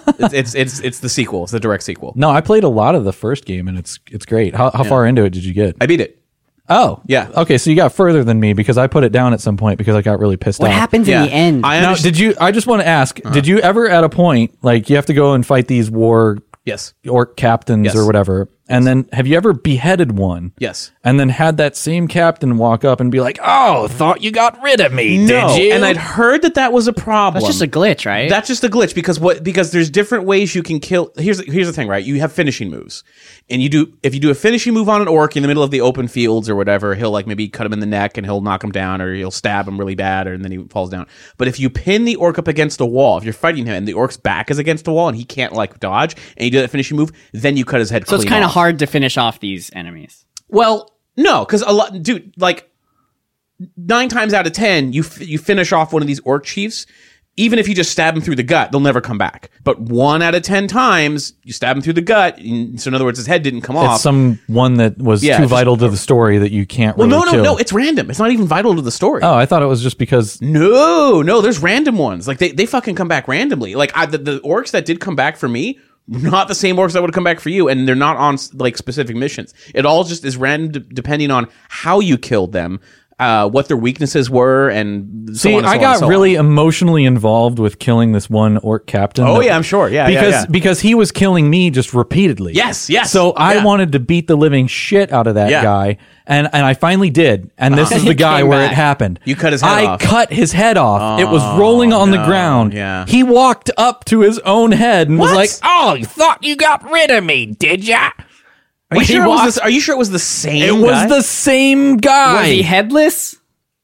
it's the sequel. It's the direct sequel. No, I played a lot of the first game and it's great. How far into it did you get? I beat it. Oh, Yeah. Okay, so you got further than me because I put it down at some point because I got really pissed What off. happens Yeah. in the end? I Now, understand. did you? I just want to ask: did you ever, at a point, like you have to go and fight these war Yes. orc captains Yes. or whatever, and then have you ever beheaded one? Yes. And then had that same captain walk up and be like, "Oh, thought you got rid of me, No, did you?" and I'd heard that was a problem. That's just a glitch, right? That's just a glitch because there's different ways you can kill. Here's the thing, right? You have finishing moves, and if you do a finishing move on an orc in the middle of the open fields or whatever, he'll like maybe cut him in the neck and he'll knock him down, or he'll stab him really bad, and then he falls down. But if you pin the orc up against a wall, if you're fighting him and the orc's back is against a wall and he can't like dodge, and you do that finishing move, then you cut his head. so it's clean kind of off. hard to finish off these enemies. Well, no, because a lot, dude, like 9 times out of 10, you finish off one of these orc chiefs. Even if you just stab them through the gut, they'll never come back. But 1 out of 10 times, you stab him through the gut. So in other words, his head didn't come off. It's some one that was too vital to the story that you can't really kill. No. It's random. It's not even vital to the story. Oh, I thought it was just because... No. There's random ones. Like, they fucking come back randomly. Like, the orcs that did come back for me, not the same orcs that would come back for you, and they're not on, like, specific missions. It all just is random depending on how you killed them. What their weaknesses were, and so on and so I got really emotionally involved with killing this one orc captain. Oh yeah, I'm sure. Yeah, because he was killing me just repeatedly. Yes. So I wanted to beat the living shit out of that guy, and I finally did. And this is the guy where it happened. You cut his head off. I cut his head off. It was rolling on the ground. Yeah. He walked up to his own head and was like, "Oh, you thought you got rid of me, did ya?" Are you sure it was the same? It was the same guy. Was he headless?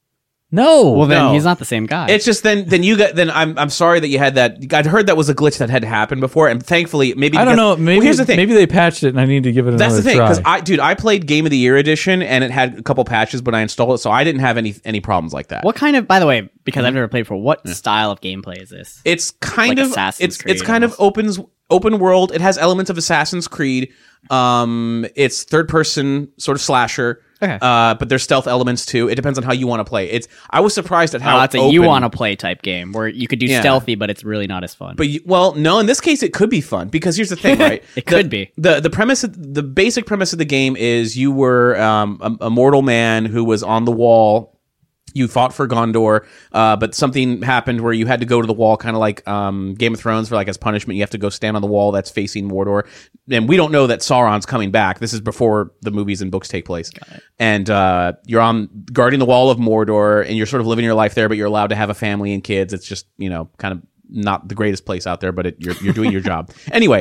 No. Well, then he's not the same guy. It's just then I'm sorry that you had that. I'd heard that was a glitch that had happened before, and thankfully maybe I don't know. Maybe here's the thing. Maybe they patched it, and I need to give it another try. That's the thing, because I played Game of the Year edition, and it had a couple patches, but I installed it, so I didn't have any problems like that. What kind of? By the way, because I've never played before, what style of gameplay is this? It's kind Like of Assassin's Creed it's kind of open world. It has elements of Assassin's Creed. It's third person sort of slasher. Okay. But there's stealth elements too. It depends on how you want to play. I was surprised at how it's a open. you want to play type game where you could do stealthy, but it's really not as fun. But no, in this case it could be fun because here's the thing, right? Could be. The premise, the basic premise of the game is you were a mortal man who was on the wall. You fought for Gondor, but something happened where you had to go to the wall, kind of like Game of Thrones, for like as punishment. You have to go stand on the wall that's facing Mordor, and we don't know that Sauron's coming back. This is before the movies and books take place, and you're guarding the wall of Mordor, and you're sort of living your life there, but you're allowed to have a family and kids. It's just kind of not the greatest place out there, but you're doing your job anyway.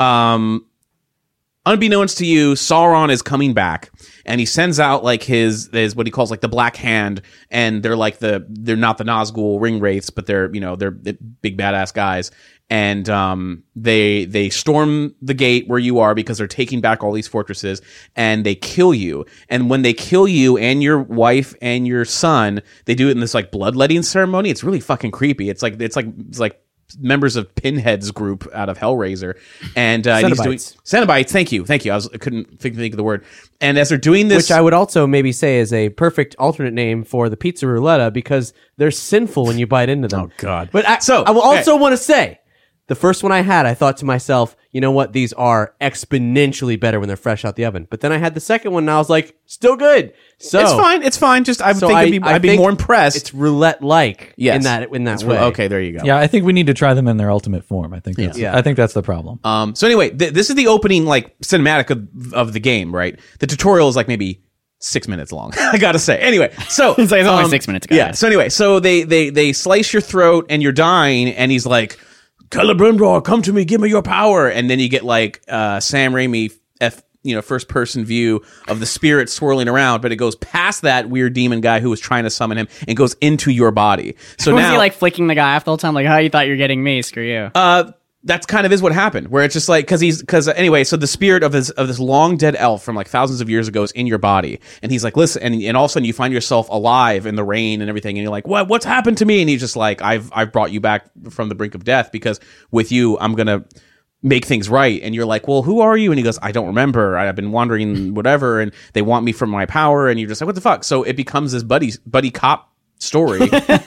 Unbeknownst to you, Sauron is coming back, and he sends out like his what he calls like the Black Hand, and they're like they're not the Nazgul ring wraiths, but they're big badass guys, and they storm the gate where you are because they're taking back all these fortresses, and they kill you. And when they kill you and your wife and your son, they do it in this like bloodletting ceremony. It's really fucking creepy. It's like members of Pinhead's group out of Hellraiser, and he's doing Cenobites. Thank you. I couldn't think of the word. And as they're doing this, which I would also maybe say is a perfect alternate name for the pizza rouletta because they're sinful when you bite into them. Oh God! But I will also want to say, the first one I had, I thought to myself, you know what? These are exponentially better when they're fresh out the oven. But then I had the second one, and I was like, still good. So it's fine. Just I'd be more impressed. It's roulette-like yes. in that way. Okay, there you go. Yeah, I think we need to try them in their ultimate form. I think that's the problem. So anyway, this is the opening like cinematic of the game, right? The tutorial is like maybe 6 minutes long. I gotta say. Anyway, so it's only 6 minutes ago. Yeah. So anyway, so they slice your throat and you're dying, and he's like, Celebrimbor, come to me, give me your power. And then you get like Sam Raimi first person view of the spirit swirling around, but it goes past that weird demon guy who was trying to summon him and goes into your body. So was now he like flicking the guy off the whole time? Like, how you thought you're getting me? Screw you. That's kind of is what happened, where it's just like because anyway, so the spirit of this long dead elf from like thousands of years ago is in your body, and he's like, listen, and all of a sudden you find yourself alive in the rain and everything, and you're like, what's happened to me? And he's just like, I've brought you back from the brink of death because with you I'm gonna make things right. And you're like, well, who are you? And he goes, I don't remember. I've been wandering, whatever, and they want me for my power. And you're just like, what the fuck? So it becomes this buddy cop story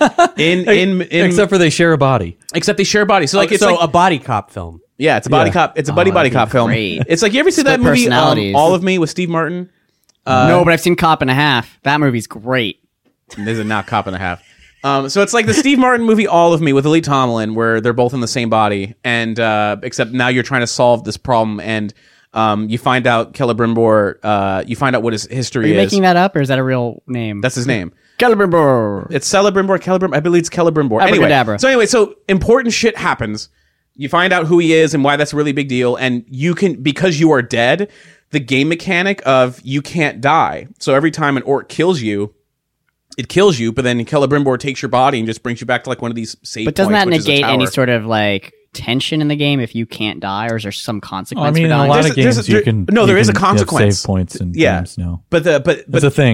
except for they share a body. Except they share a body. So like it's so like a body cop film. Yeah, it's a body cop. It's a buddy cop film. great. It's like, you ever see that Split movie personalities. All of Me with Steve Martin? No, but I've seen Cop and a Half. That movie's great. This is not Cop and a Half. So it's like the Steve Martin movie All of Me with Lily Tomlin, where they're both in the same body, and except now you're trying to solve this problem, and you find out Celebrimbor. You find out what his history Are you is. making that up, or is that a real name? That's his name. Celebrimbor. It's Celebrimbor. I believe it's Celebrimbor. Abracadabra. So important shit happens. You find out who he is and why that's a really big deal, and you can, because you are dead, the game mechanic of you can't die. So every time an orc kills you, it kills you, but then Celebrimbor takes your body and just brings you back to like one of these save points. But doesn't that which is a negate any tower. sort of like tension in the game if you can't die, or is there some consequence? I mean, for in dying? a lot of games you can. No, there you is a can have consequence. save points in Yeah. games now. But It's a thing.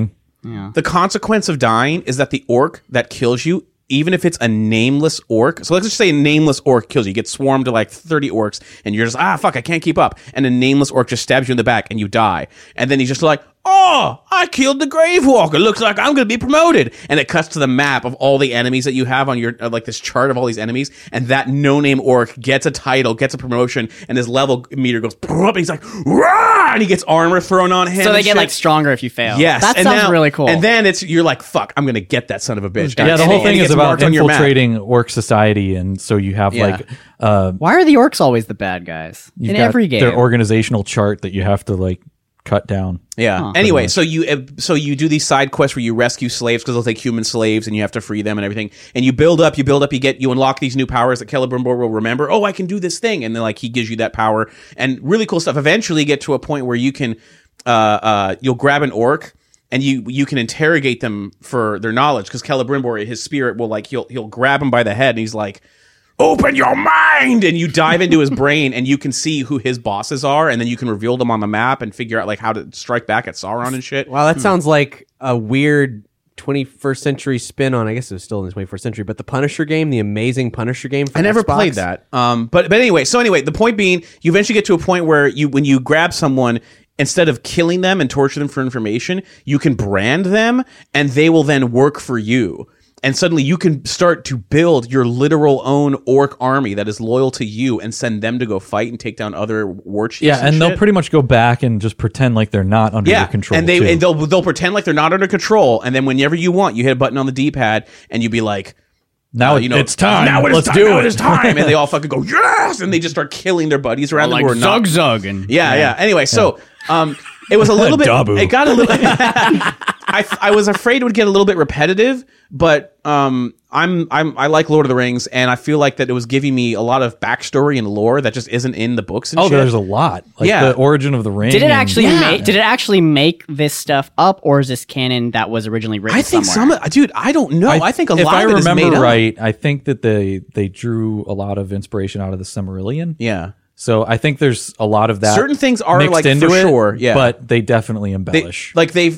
The consequence of dying is that the orc that kills you, even if it's a nameless orc, so let's just say a nameless orc kills you. You get swarmed to like 30 orcs, and you're just, fuck, I can't keep up. And a nameless orc just stabs you in the back, and you die. And then he's just like, oh, I killed the Gravewalker. Looks like I'm going to be promoted. And it cuts to the map of all the enemies that you have on your, like this chart of all these enemies. And that no-name orc gets a title, gets a promotion, and his level meter goes, up, and he's like, rah! And he gets armor thrown on him. So they get like stronger if you fail. Yes. That and sounds now, really cool. And then you're like, fuck, I'm going to get that son of a bitch. Yeah, the And whole thing he is gets about marked on your map. infiltrating orc society, and so you have like Why are the orcs always the bad guys you've in got every game? their organizational chart that you have to like cut down. Yeah. Anyway, so you do these side quests where you rescue slaves because they'll take human slaves and you have to free them and everything. And you build up, you unlock these new powers that Celebrimbor will remember. Oh, I can do this thing, and then like he gives you that power and really cool stuff. Eventually, get to a point where you can you'll grab an orc. And you can interrogate them for their knowledge because Celebrimbor, his spirit will like he'll grab him by the head and he's like, open your mind, and you dive into his brain and you can see who his bosses are, and then you can reveal them on the map and figure out like how to strike back at Sauron and shit. Wow, that sounds like a weird 21st century spin on, I guess it was still in the 21st century, but the Punisher game, the amazing Punisher game for I never Xbox. played that. But anyway, the point being, you eventually get to a point where when you grab someone, instead of killing them and torture them for information, you can brand them and they will then work for you. And suddenly you can start to build your literal own orc army that is loyal to you and send them to go fight and take down other war chiefs. Yeah, and they'll shit. pretty much go back and just pretend like they're not under your control. And too. they'll pretend like they're not under control. And then whenever you want, you hit a button on the D-pad and you be like, now it's time. Now Let's time. do Now it. it is time. And they all fucking go, yes! And they just start killing their buddies around them like who are not. Zug and Yeah. Anyway, so it was a little bit. Dabu. It got a little. I was afraid it would get a little bit repetitive, but I like Lord of the Rings, and I feel like that it was giving me a lot of backstory and lore that just isn't in the books. And shit. there's a lot. Like the origin of the ring. Did it and- actually make this stuff up, or is this canon that was originally written? I think somewhere? dude, I don't know. I think a if lot I of it is remember made up. right, I think that they drew a lot of inspiration out of the Silmarillion. Yeah. So I think there's a lot of that. Certain things are mixed like into for it, sure, yeah. but they definitely embellish.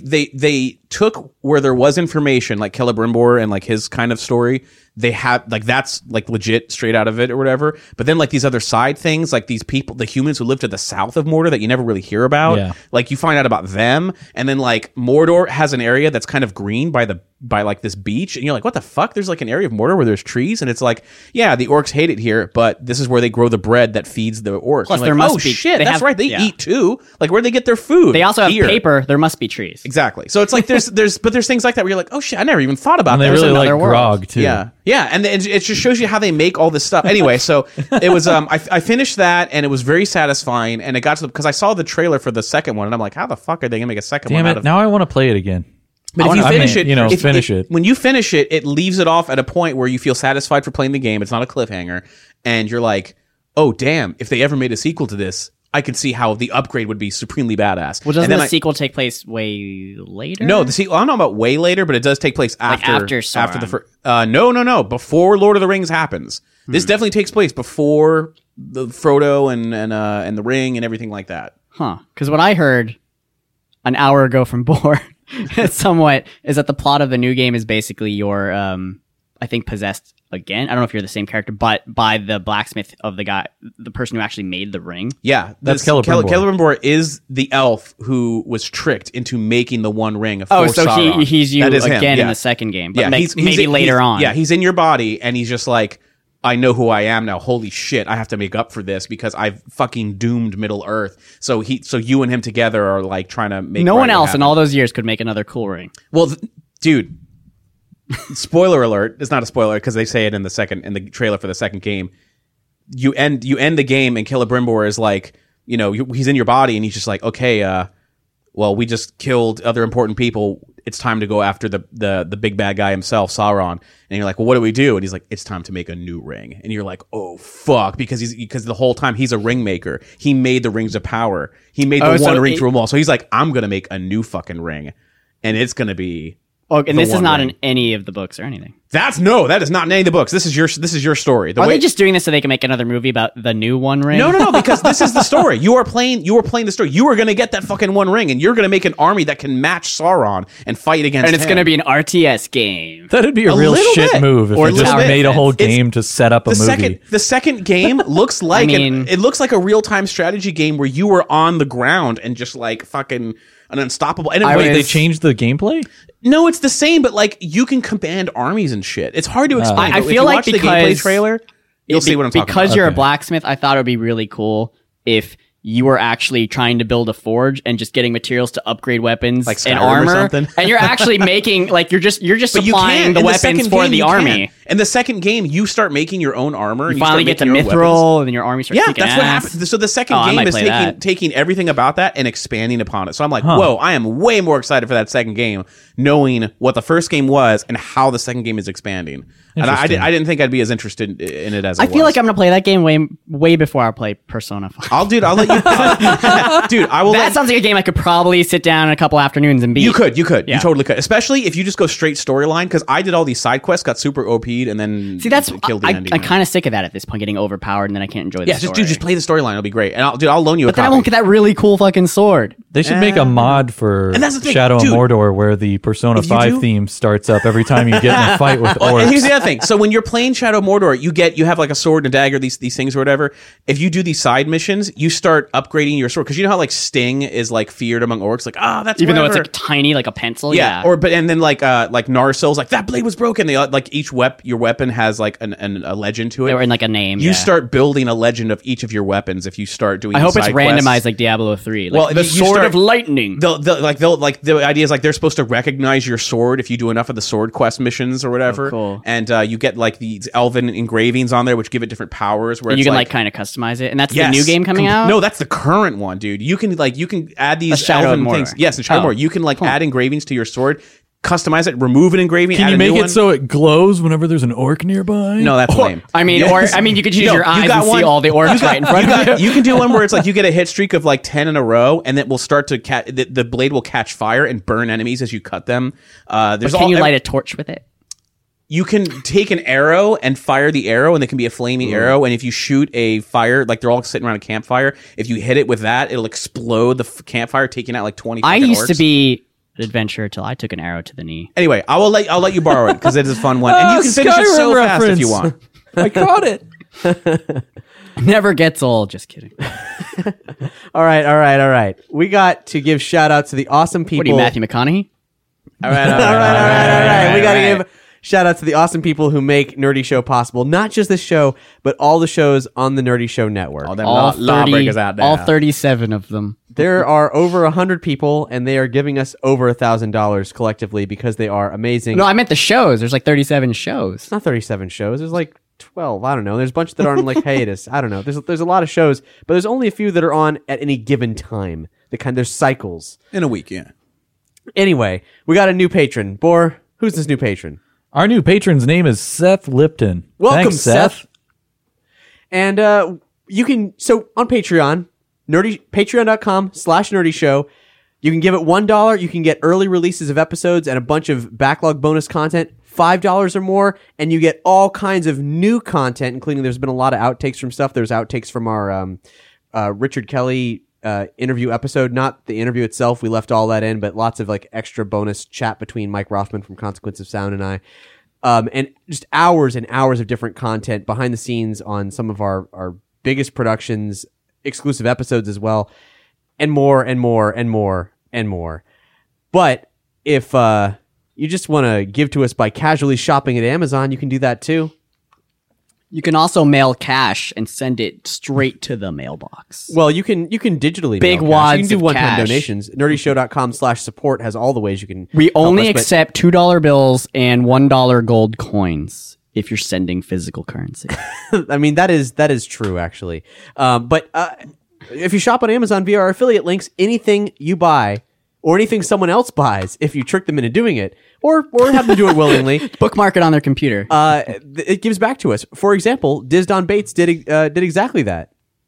They took where there was information, like Celebrimbor and like his kind of story. They have like that's like legit straight out of it or whatever. But then like these other side things, like these people, the humans who live to the south of Mordor that you never really hear about. Yeah. Like you find out about them, and then like Mordor has an area that's kind of green by like this beach, and you're like, what the fuck? There's like an area of Mordor where there's trees, and it's like, yeah, the orcs hate it here, but this is where they grow the bread that feeds the orcs. Plus, You're there like, must oh be- shit, they that's have- right, they yeah. eat too. Like where do they get their food? They also have Here. paper. There must be trees. Exactly. So it's like there's things like that where you're like, oh shit, I never even thought about and that. they There's really like another world. grog too. Yeah, and it just shows you how they make all this stuff. Anyway, so it was I finished that and it was very satisfying, and it got to because I saw the trailer for the second one and I'm like, how the fuck are they gonna make a second Damn one out it! of? Now I want to play it again. But if you finish it, finish it. When you finish it, it leaves it off at a point where you feel satisfied for playing the game. It's not a cliffhanger, and you're like, oh damn! If they ever made a sequel to this, I could see how the upgrade would be supremely badass. Well, doesn't And then the sequel take place way later? No, the sequel. I don't know about way later, but it does take place Like after after the Sauron. first. No, before Lord of the Rings happens. This definitely takes place before the Frodo and the ring and everything like that. Huh. Because what I heard an hour ago from Boar somewhat is that the plot of the new game is basically you're, I think, possessed again. I don't know if you're the same character, but by the blacksmith of the person who actually made the ring. Yeah, That's Celebrimbor. Celebrimbor is the elf who was tricked into making the One Ring. Oh, for so Sauron. he's you That is him, again in yeah. the second game, but Yeah, maybe later on. Yeah, he's in your body, and he's just like, I know who I am now. Holy shit, I have to make up for this because I've fucking doomed Middle Earth. So you and him together are like trying to make. No one right else happen. in all those years could make another cool ring. Well, dude, spoiler alert. It's not a spoiler because they say it in the trailer for the second game. You end the game and Celebrimbor is like, he's in your body and he's just like, okay, well, we just killed other important people. It's time to go after the big bad guy himself, Sauron. And you're like, well, what do we do? And he's like, it's time to make a new ring. And you're like, oh fuck, because the whole time he's a ring maker. He made the rings of power. He made the one ring to them all. So he's like, I'm gonna make a new fucking ring, and it's gonna be. Oh, and the this is One not Ring. in any of the books or anything. That is not in any of the books. This is your story. Are they just doing this so they can make another movie about the new One Ring? No, because this is the story. You are playing the story. You are going to get that fucking One Ring, and you're going to make an army that can match Sauron and fight against him. And it's going to be an RTS game. That'd be a real shit bit. move if Or they just made a whole game to set up a movie. The second game looks like it looks like a real-time strategy game where you were on the ground and just like fucking an unstoppable. And Wait, they changed the gameplay? No, it's the same, but like you can command armies and shit. It's hard to explain. I but if feel you like watch the because gameplay trailer, you'll see what I'm talking about. Because you're a blacksmith, I thought it would be really cool if you were actually trying to build a forge and just getting materials to upgrade weapons like and Skyrim or armor, something. and you're actually making like you're just supplying the weapons for the army. In the second game, you start making your own armor. You finally get to Mithril, and then your army starts kicking that's ass. what happens. So the second game is taking everything about that and expanding upon it. So I'm like, whoa, I am way more excited for that second game, knowing what the first game was and how the second game is expanding. And I didn't think I'd be as interested in it as I was. feel like I'm gonna play that game way before I play Persona 5. I'll let you. Dude, I will. That sounds like a game I could probably sit down in a couple afternoons and beat. You could. Yeah. You totally could. Especially if you just go straight storyline, because I did all these side quests, got super OP'd, and then killed the ending. I'm kind of sick of that at this point, getting overpowered, and then I can't enjoy the story. just play the storyline. It'll be great. And I'll loan you a copy. But then I won't get that really cool fucking sword. They should make a mod for Shadow of Mordor where the Persona 5 theme starts up every time you get in a fight with orcs. And here's the other thing. So when you're playing Shadow of Mordor, you have like a sword and a dagger, these things or whatever. If you do these side missions, you start upgrading your sword. Because you know how like Sting is like feared among orcs? Like, that's even whatever. though it's like tiny, like a pencil. Yeah. And then like Narsil's like, that blade was broken. They like each your weapon has like a legend to it. Or in like a name. You start building a legend of each of your weapons if you start doing. I hope it's side randomized quests. like Diablo 3. Like, Well, the sword of lightning. The idea is like they're supposed to recognize your sword if you do enough of the sword quest missions or whatever. Oh, cool. And you get like these elven engravings on there which give it different powers. Where and it's you can like kind of customize it. And that's the new game coming out? No, that's the current one, dude. You can add these elven things. Yes, in Shadow of Mordor. You can add engravings to your sword. Customize it, remove an engraving. Can add you a make new it one. so it glows whenever there's an orc nearby? No, that's lame. I mean, you could use your eyes and see all the orcs right in front of you. You can do one where it's like you get a hit streak of like 10 in a row, and then will start to the blade will catch fire and burn enemies as you cut them. Can you light a torch with it? You can take an arrow and fire the arrow, and it can be a flaming arrow. And if you shoot a fire, like they're all sitting around a campfire, if you hit it with that, it'll explode the campfire, taking out like 20. I used orcs. to be an adventurer till I took an arrow to the knee. Anyway, I'll let you borrow it because it is a fun one, and you can finish it so fast if you want. I caught it. Never gets old. Just kidding. All right. We got to give shout out to the awesome people. What are you, Matthew McConaughey? All right. We got to give shout out to the awesome people who make Nerdy Show possible. Not just this show, but all the shows on the Nerdy Show network. All them lawbreakers out there. All 37 of them. There are over 100 people, and they are giving us over $1,000 collectively because they are amazing. No, I meant the shows. There's like 37 shows. It's not 37 shows. There's like 12. I don't know. There's a bunch that are on like hiatus. I don't know. There's a lot of shows, but there's only a few that are on at any given time. There's cycles. In a week, yeah. Anyway, we got a new patron. Bor, who's this new patron? Our new patron's name is Seth Lipton. Welcome, Thanks, Seth. And you can, so on Patreon, patreon.com/nerdy show, you can give it $1. You can get early releases of episodes and a bunch of backlog bonus content. $5 or more, and you get all kinds of new content, including there's been a lot of outtakes from stuff. There's outtakes from our Richard Kelly interview episode, not the interview itself. We left all that in, but lots of like extra bonus chat between Mike Rothman from Consequence of Sound and I. And just hours and hours of different content behind the scenes on some of our biggest productions, exclusive episodes as well, and more and more and more and more. But if you just want to give to us by casually shopping at Amazon, you can do that too. You can also mail cash and send it straight to the mailbox. Well, you can digitally big mail wads. You can do of one-time cash. donations. Nerdyshow.com/support has all the ways you can. We only help us, accept $2 bills and $1 gold coins if you're sending physical currency. I mean, that is true, actually. But if you shop on Amazon via our affiliate links, anything you buy or anything someone else buys, if you trick them into doing it, or have them do it willingly, Bookmark it on their computer. it gives back to us. For example, Dizdon Bates did exactly that.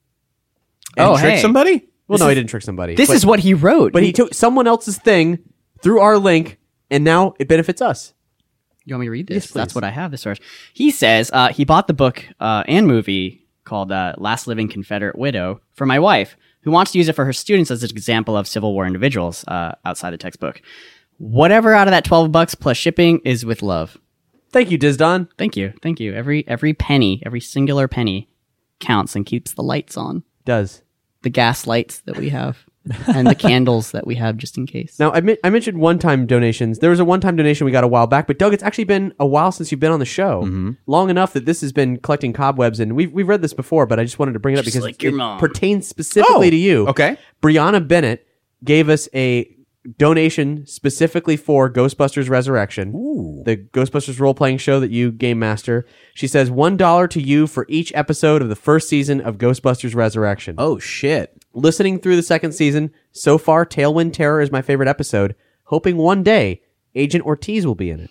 And trick somebody? Well, no, he didn't trick somebody. This is what he wrote. But he took someone else's thing through our link, and now it benefits us. You want me to read this? Yes, please. That's what I have this source. He says he bought the book and movie called Last Living Confederate Widow for my wife, who wants to use it for her students as an example of Civil War individuals outside the textbook. Whatever out of that $12 plus shipping is with love. Thank you, Dizdon. Thank you. Every penny, every singular penny counts and keeps the lights on. Does. The gas lights that we have. And the candles that we have just in case. Now, I mentioned one-time donations. There was a one-time donation we got a while back, but Doug, it's actually been a while since you've been on the show. Long enough that this has been collecting cobwebs, and we've read this before, but I just wanted to bring it up because like your it mom. pertains specifically to you. Okay. Brianna Bennett gave us a donation specifically for Ghostbusters Resurrection, the Ghostbusters role-playing show that you game master. She says $1 to you for each episode of the first season of Ghostbusters Resurrection. Oh, shit. Listening through the second season, so far, Tailwind Terror is my favorite episode. Hoping one day Agent Ortiz will be in it.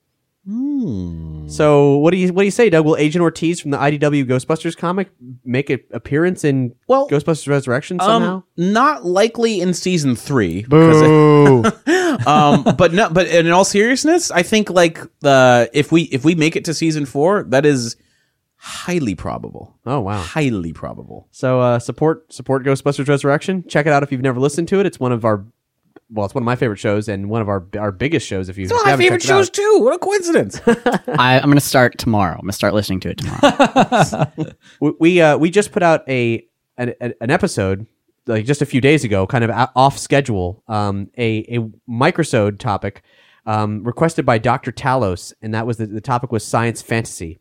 So, what do you say, Doug? Will Agent Ortiz from the IDW Ghostbusters comic make an appearance in Ghostbusters Resurrection somehow? Not likely in season 3. Boo. But in all seriousness, I think like if we make it to season 4, that is highly probable. Oh wow, highly probable. So support Ghostbusters Resurrection. Check it out if you've never listened to it. It's one of my favorite shows and one of our biggest shows. If you, It's one of my favorite shows too. What a coincidence! I'm going to start tomorrow. I'm going to start listening to it tomorrow. we just put out an episode like just a few days ago, kind of off schedule. A microsode topic requested by Dr. Talos, and that was the topic was science fantasy.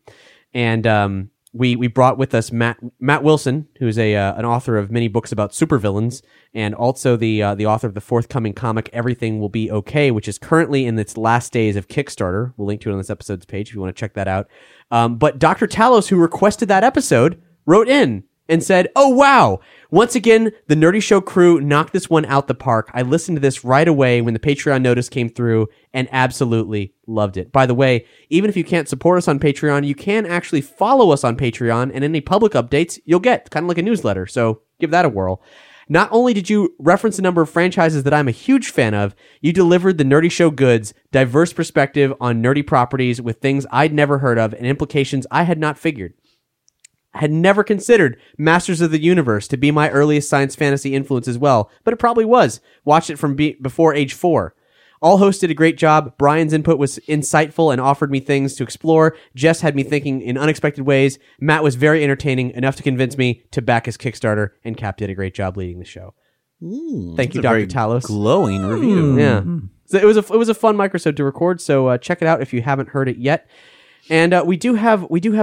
And we brought with us Matt Wilson, who's an author of many books about supervillains, and also the author of the forthcoming comic Everything Will Be Okay, which is currently in its last days of Kickstarter. We'll link to it on this episode's page if you want to check that out. But Dr. Talos, who requested that episode, wrote in and said, "Oh wow! Once again, the Nerdy Show crew knocked this one out the park. I listened to this right away when the Patreon notice came through and absolutely loved it. By the way, even if you can't support us on Patreon, you can actually follow us on Patreon, and any public updates you'll get, kind of like a newsletter. So give that a whirl. Not only did you reference a number of franchises that I'm a huge fan of, you delivered the Nerdy Show goods, diverse perspective on nerdy properties with things I'd never heard of and implications I had not figured. I had never considered Masters of the Universe to be my earliest science fantasy influence as well, but it probably was. Watched it from before age 4. All hosts did a great job. Brian's input was insightful and offered me things to explore. Jess had me thinking in unexpected ways. Matt was very entertaining, enough to convince me to back his Kickstarter, and Cap did a great job leading the show." Thank you, Dr. Talos. Glowing review. Yeah. So it was a fun microsode to record, so check it out if you haven't heard it yet. And we do have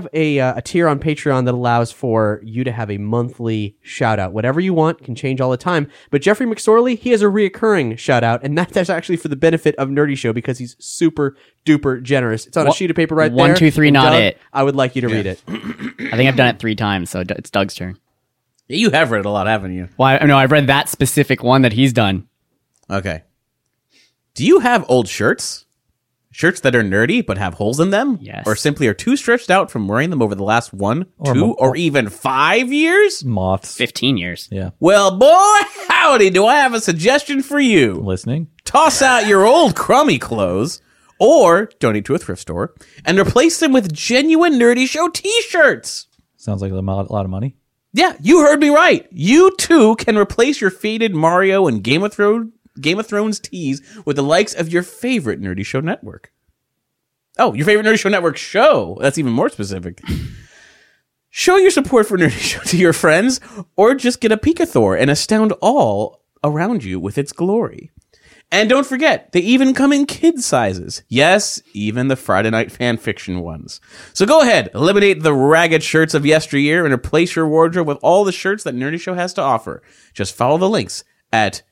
a tier on Patreon that allows for you to have a monthly shout out. Whatever you want, can change all the time. But Jeffrey McSorley, he has a reoccurring shout out, and that's actually for the benefit of Nerdy Show because he's super duper generous. It's on a sheet of paper right there. 1, 2, 3, And not Doug, it. I would like you to read it. I think I've done it 3 times, so it's Doug's turn. You have read it a lot, haven't you? Well, I know I've read that specific one that he's done. Okay. Do you have old shirts? Shirts that are nerdy but have holes in them? Yes. Or simply are too stretched out from wearing them over the last 1, Or 2, or even 5 years? Moths. 15 years. Yeah. Well, boy, howdy, do I have a suggestion for you. Listening. Toss out your old crummy clothes or donate to a thrift store and replace them with genuine Nerdy Show t-shirts. Sounds like a lot of money. Yeah, you heard me right. You too can replace your faded Mario and Game of Thrones tees with the likes of your favorite Nerdy Show network. Oh, your favorite Nerdy Show network show. That's even more specific. Show your support for Nerdy Show to your friends, or just get a Pikathor and astound all around you with its glory. And don't forget, they even come in kid sizes. Yes, even the Friday Night fan fiction ones. So go ahead, eliminate the ragged shirts of yesteryear and replace your wardrobe with all the shirts that Nerdy Show has to offer. Just follow the links at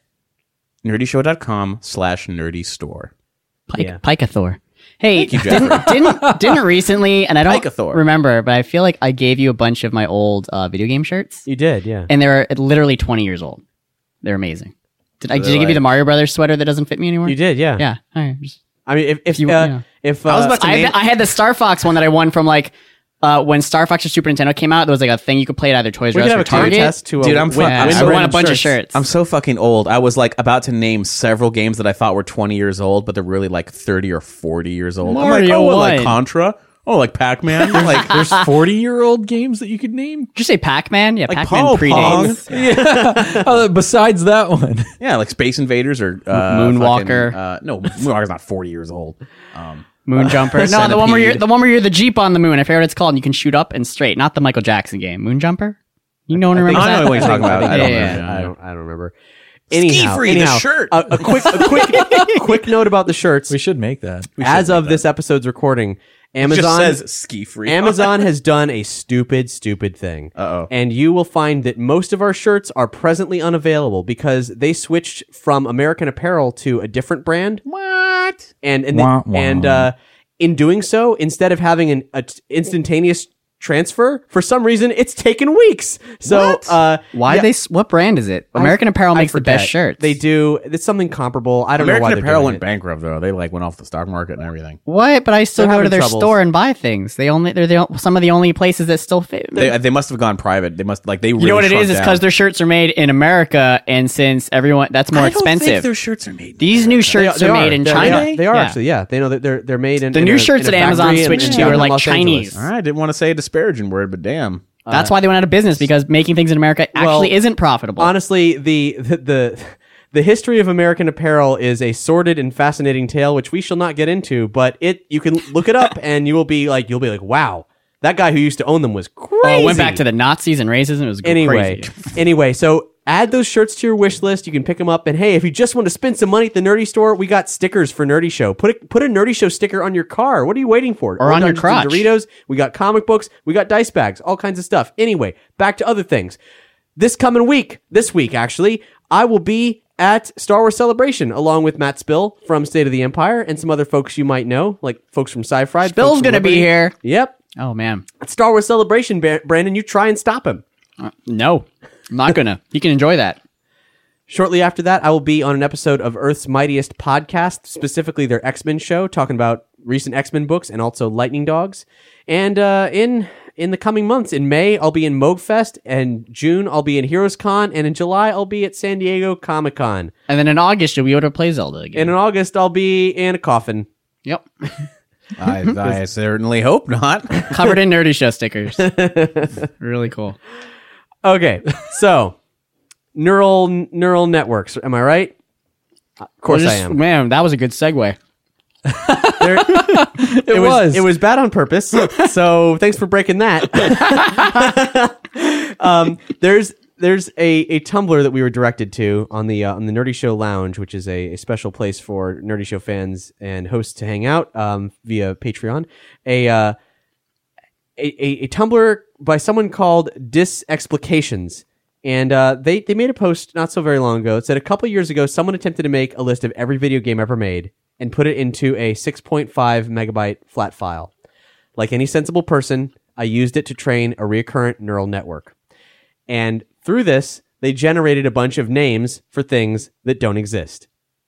nerdyshow.com/nerdystore. Pikathor. Hey, Thank you, Jeffrey. didn't recently, and I don't Pikathor. remember, but I feel like I gave you a bunch of my old video game shirts, You did, yeah. and they're literally 20 years old. They're amazing. Did I give you the Mario Brothers sweater that doesn't fit me anymore? You did, yeah. Yeah. All right. I mean, if you- yeah. if I was about to I had the Star Fox one that I won from like when Star Fox or Super Nintendo came out, there was like a thing you could play at either Toys R We Us could have or a Target. contest to Dude, I'm I won a bunch of shirts. I'm so fucking old. I was like about to name several games that I thought were 20 years old, but they're really like 30 or 40 years old. I'm like, Mario oh, what, like 1. Contra? Oh, like Pac-Man? Like, There's 40-year-old games that you could name. Did you say Pac-Man? Yeah, like Pac-Man Pong. predates. Besides that one. Yeah, like Space Invaders or Moonwalker. No, Moonwalker's not 40 years old. Moonjumper. No, the one where Centipede. you're the Jeep on the moon. I forget what it's called. And you can shoot up and straight. Not the Michael Jackson game. Moonjumper. You know what I remember? I know what you're talking about. I don't Yeah. know. I don't remember. Anyhow, shirt. A quick note about the shirts. We should make that. As of this episode's recording, It just Amazon says ski free. Amazon has done a stupid thing. Uh-oh. And you will find that most of our shirts are presently unavailable because they switched from American Apparel to a different brand. What? And Wah, wah. in doing so, instead of having an instantaneous transfer, for some reason it's taken weeks. So What brand is it? American Apparel makes the best forget. shirts. They do. It's something comparable. I don't know why American they're Apparel doing went it. bankrupt though. They like went off the stock market and everything. What? But I still They're go to having their troubles. store and buy things. They're some of the only places that still fit. They must have gone private. They must like they. Really You know what it shrunk is? It's down. because their shirts are made in America, and since everyone that's more I don't think expensive. their shirts are made. These new shirts are made in China. They are Yeah. actually. Yeah, they know that they're made in The in new a- shirts in a that Amazon factory in- switched in to down are in like Los Angeles. Chinese. All right, I didn't want to say a disparaging word, but damn. That's why they went out of business because making things in America actually isn't profitable. Honestly, the history of American Apparel is a sordid and fascinating tale, which we shall not get into. But you can look it up, and you'll be like, wow, that guy who used to own them was crazy. Oh, it went back to the Nazis and racism. It was Anyway, so add those shirts to your wish list. You can pick them up, and hey, if you just want to spend some money at the Nerdy Store, we got stickers for Nerdy Show. Put a Nerdy Show sticker on your car. What are you waiting for? Or on your Dungeons crotch. and Doritos. We got comic books. We got dice bags. All kinds of stuff. Anyway, back to other things. This week actually, I will be at Star Wars Celebration along with Matt Spill from State of the Empire and some other folks you might know, like folks from Sci-Fi. Spill's gonna be here. Yep. Oh man, At Star Wars Celebration, Brandon, you try and stop him. no, I'm not gonna. You can enjoy that. Shortly after that, I will be on an episode of Earth's Mightiest Podcast, specifically their X-Men show, talking about recent X-Men books and also Lightning Dogs. And in the coming months, in May, I'll be in MoogFest, and June, I'll be in Heroes Con, and in July, I'll be at San Diego Comic-Con. And then in August, you'll be able to play Zelda again. And in August, I'll be in a coffin. Yep, I certainly hope not. covered in Nerdy Show stickers. Really cool. Okay, so neural networks, am I right? Of course I am. Man, that was a good segue. It was bad on purpose. So thanks for breaking that. There's a Tumblr that we were directed to on the Nerdy Show Lounge, which is a special place for Nerdy Show fans and hosts to hang out via Patreon. A Tumblr by someone called Disexplications. And they made a post not so very long ago. It said a couple years ago, someone attempted to make a list of every video game ever made and put it into a 6.5 megabyte flat file. Like any sensible person, I used it to train a recurrent neural network. And through this, they generated a bunch of names for things that don't exist.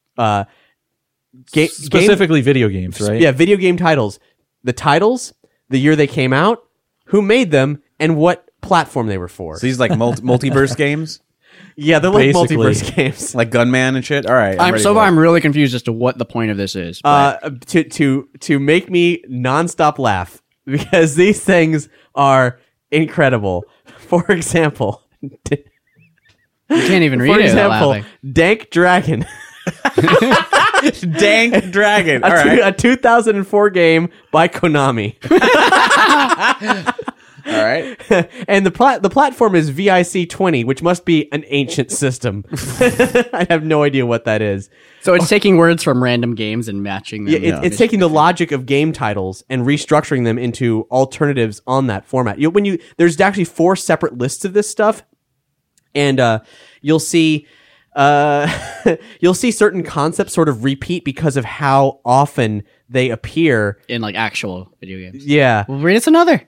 Specifically video games, right? Yeah, video game titles. The titles, the year they came out, who made them, and what platform they were for. So these like multiverse games, Yeah, they're like Basically. multiverse games. like Gunman and shit. All right, I'm really confused as to what the point of this is. But To make me nonstop laugh because these things are incredible. For example, you can't even read for it without example, laughing. Dank Dragon, Dank Dragon. All right, a 2004 game by Konami, all right. and the platform is VIC-20, which must be an ancient system. I have no idea what that is. So it's taking words from random games and matching them. Yeah, it's taking the logic of game titles and restructuring them into alternatives on that format. There's actually 4 separate lists of this stuff, and you'll see certain concepts sort of repeat because of how often they appear. in like actual video games. Yeah, Well, read us another.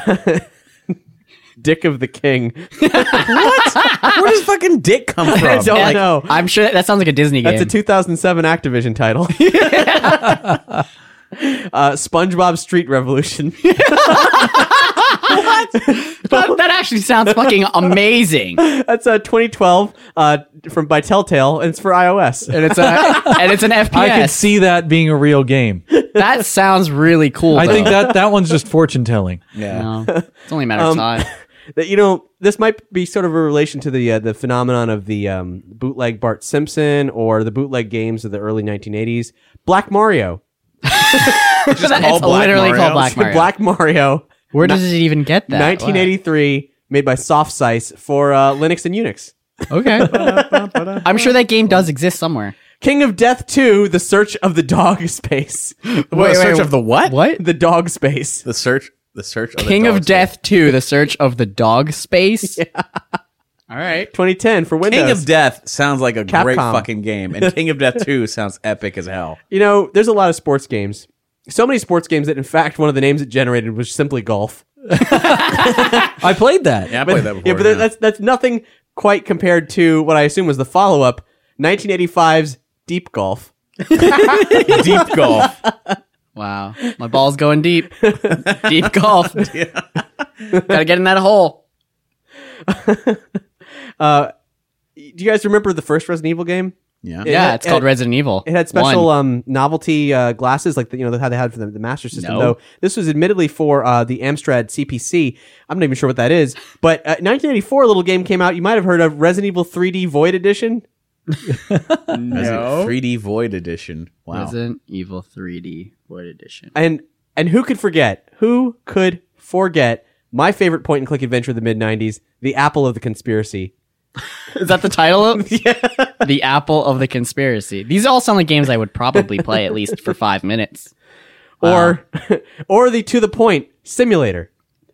Dick of the King. Where does fucking Dick come from? I don't Like, know. I'm sure that sounds like a Disney game. That's a 2007 Activision title. SpongeBob Street Revolution. That actually sounds fucking amazing. That's 2012 by Telltale, and it's for iOS. And it's an FPS. I can see that being a real game. That sounds really cool. I though. think that one's just fortune telling. Yeah. No, it's only a matter of time. That this might be sort of a relation to the phenomenon of the bootleg Bart Simpson or the bootleg games of the early 1980s. Black Mario. It's called Black literally Mario? called Black Mario. Black Mario. Where does it even get that? 1983, made by SoftSice for Linux and Unix. Okay. I'm sure that game does exist somewhere. King of Death 2, The Search of the Dog Space. Wait, search of the what? What? The Dog Space. The search of King the of dog Death 2, The Search of the Dog Space? Yeah. All right. 2010 for Windows. King of Death sounds like a great Capcom. fucking game, and King of Death 2 sounds epic as hell. There's a lot of sports games. So many sports games that, in fact, one of the names it generated was simply golf. I played that. Yeah, I played that before. Yeah, but that's nothing quite compared to what I assume was the follow-up, 1985's Deep Golf. Deep golf. Wow. My ball's going deep. Deep golf. Gotta get in that hole. Do you guys remember the first Resident Evil game? Yeah. Yeah, it's called Resident Evil. It had special 1. Novelty glasses, like how they had for the Master System. No. Though this was admittedly for the Amstrad CPC. I'm not even sure what that is. But 1984, a little game came out. You might have heard of Resident Evil 3D Void Edition. No. 3D Void Edition. Wow. Resident Evil 3D Void Edition. And who could forget? Who could forget my favorite point-and-click adventure of the mid-90s, The Apple of the Conspiracy? Is that the title of The Apple of the Conspiracy? These all sound like games I would probably play at least for 5 minutes. Or the To the Point Simulator.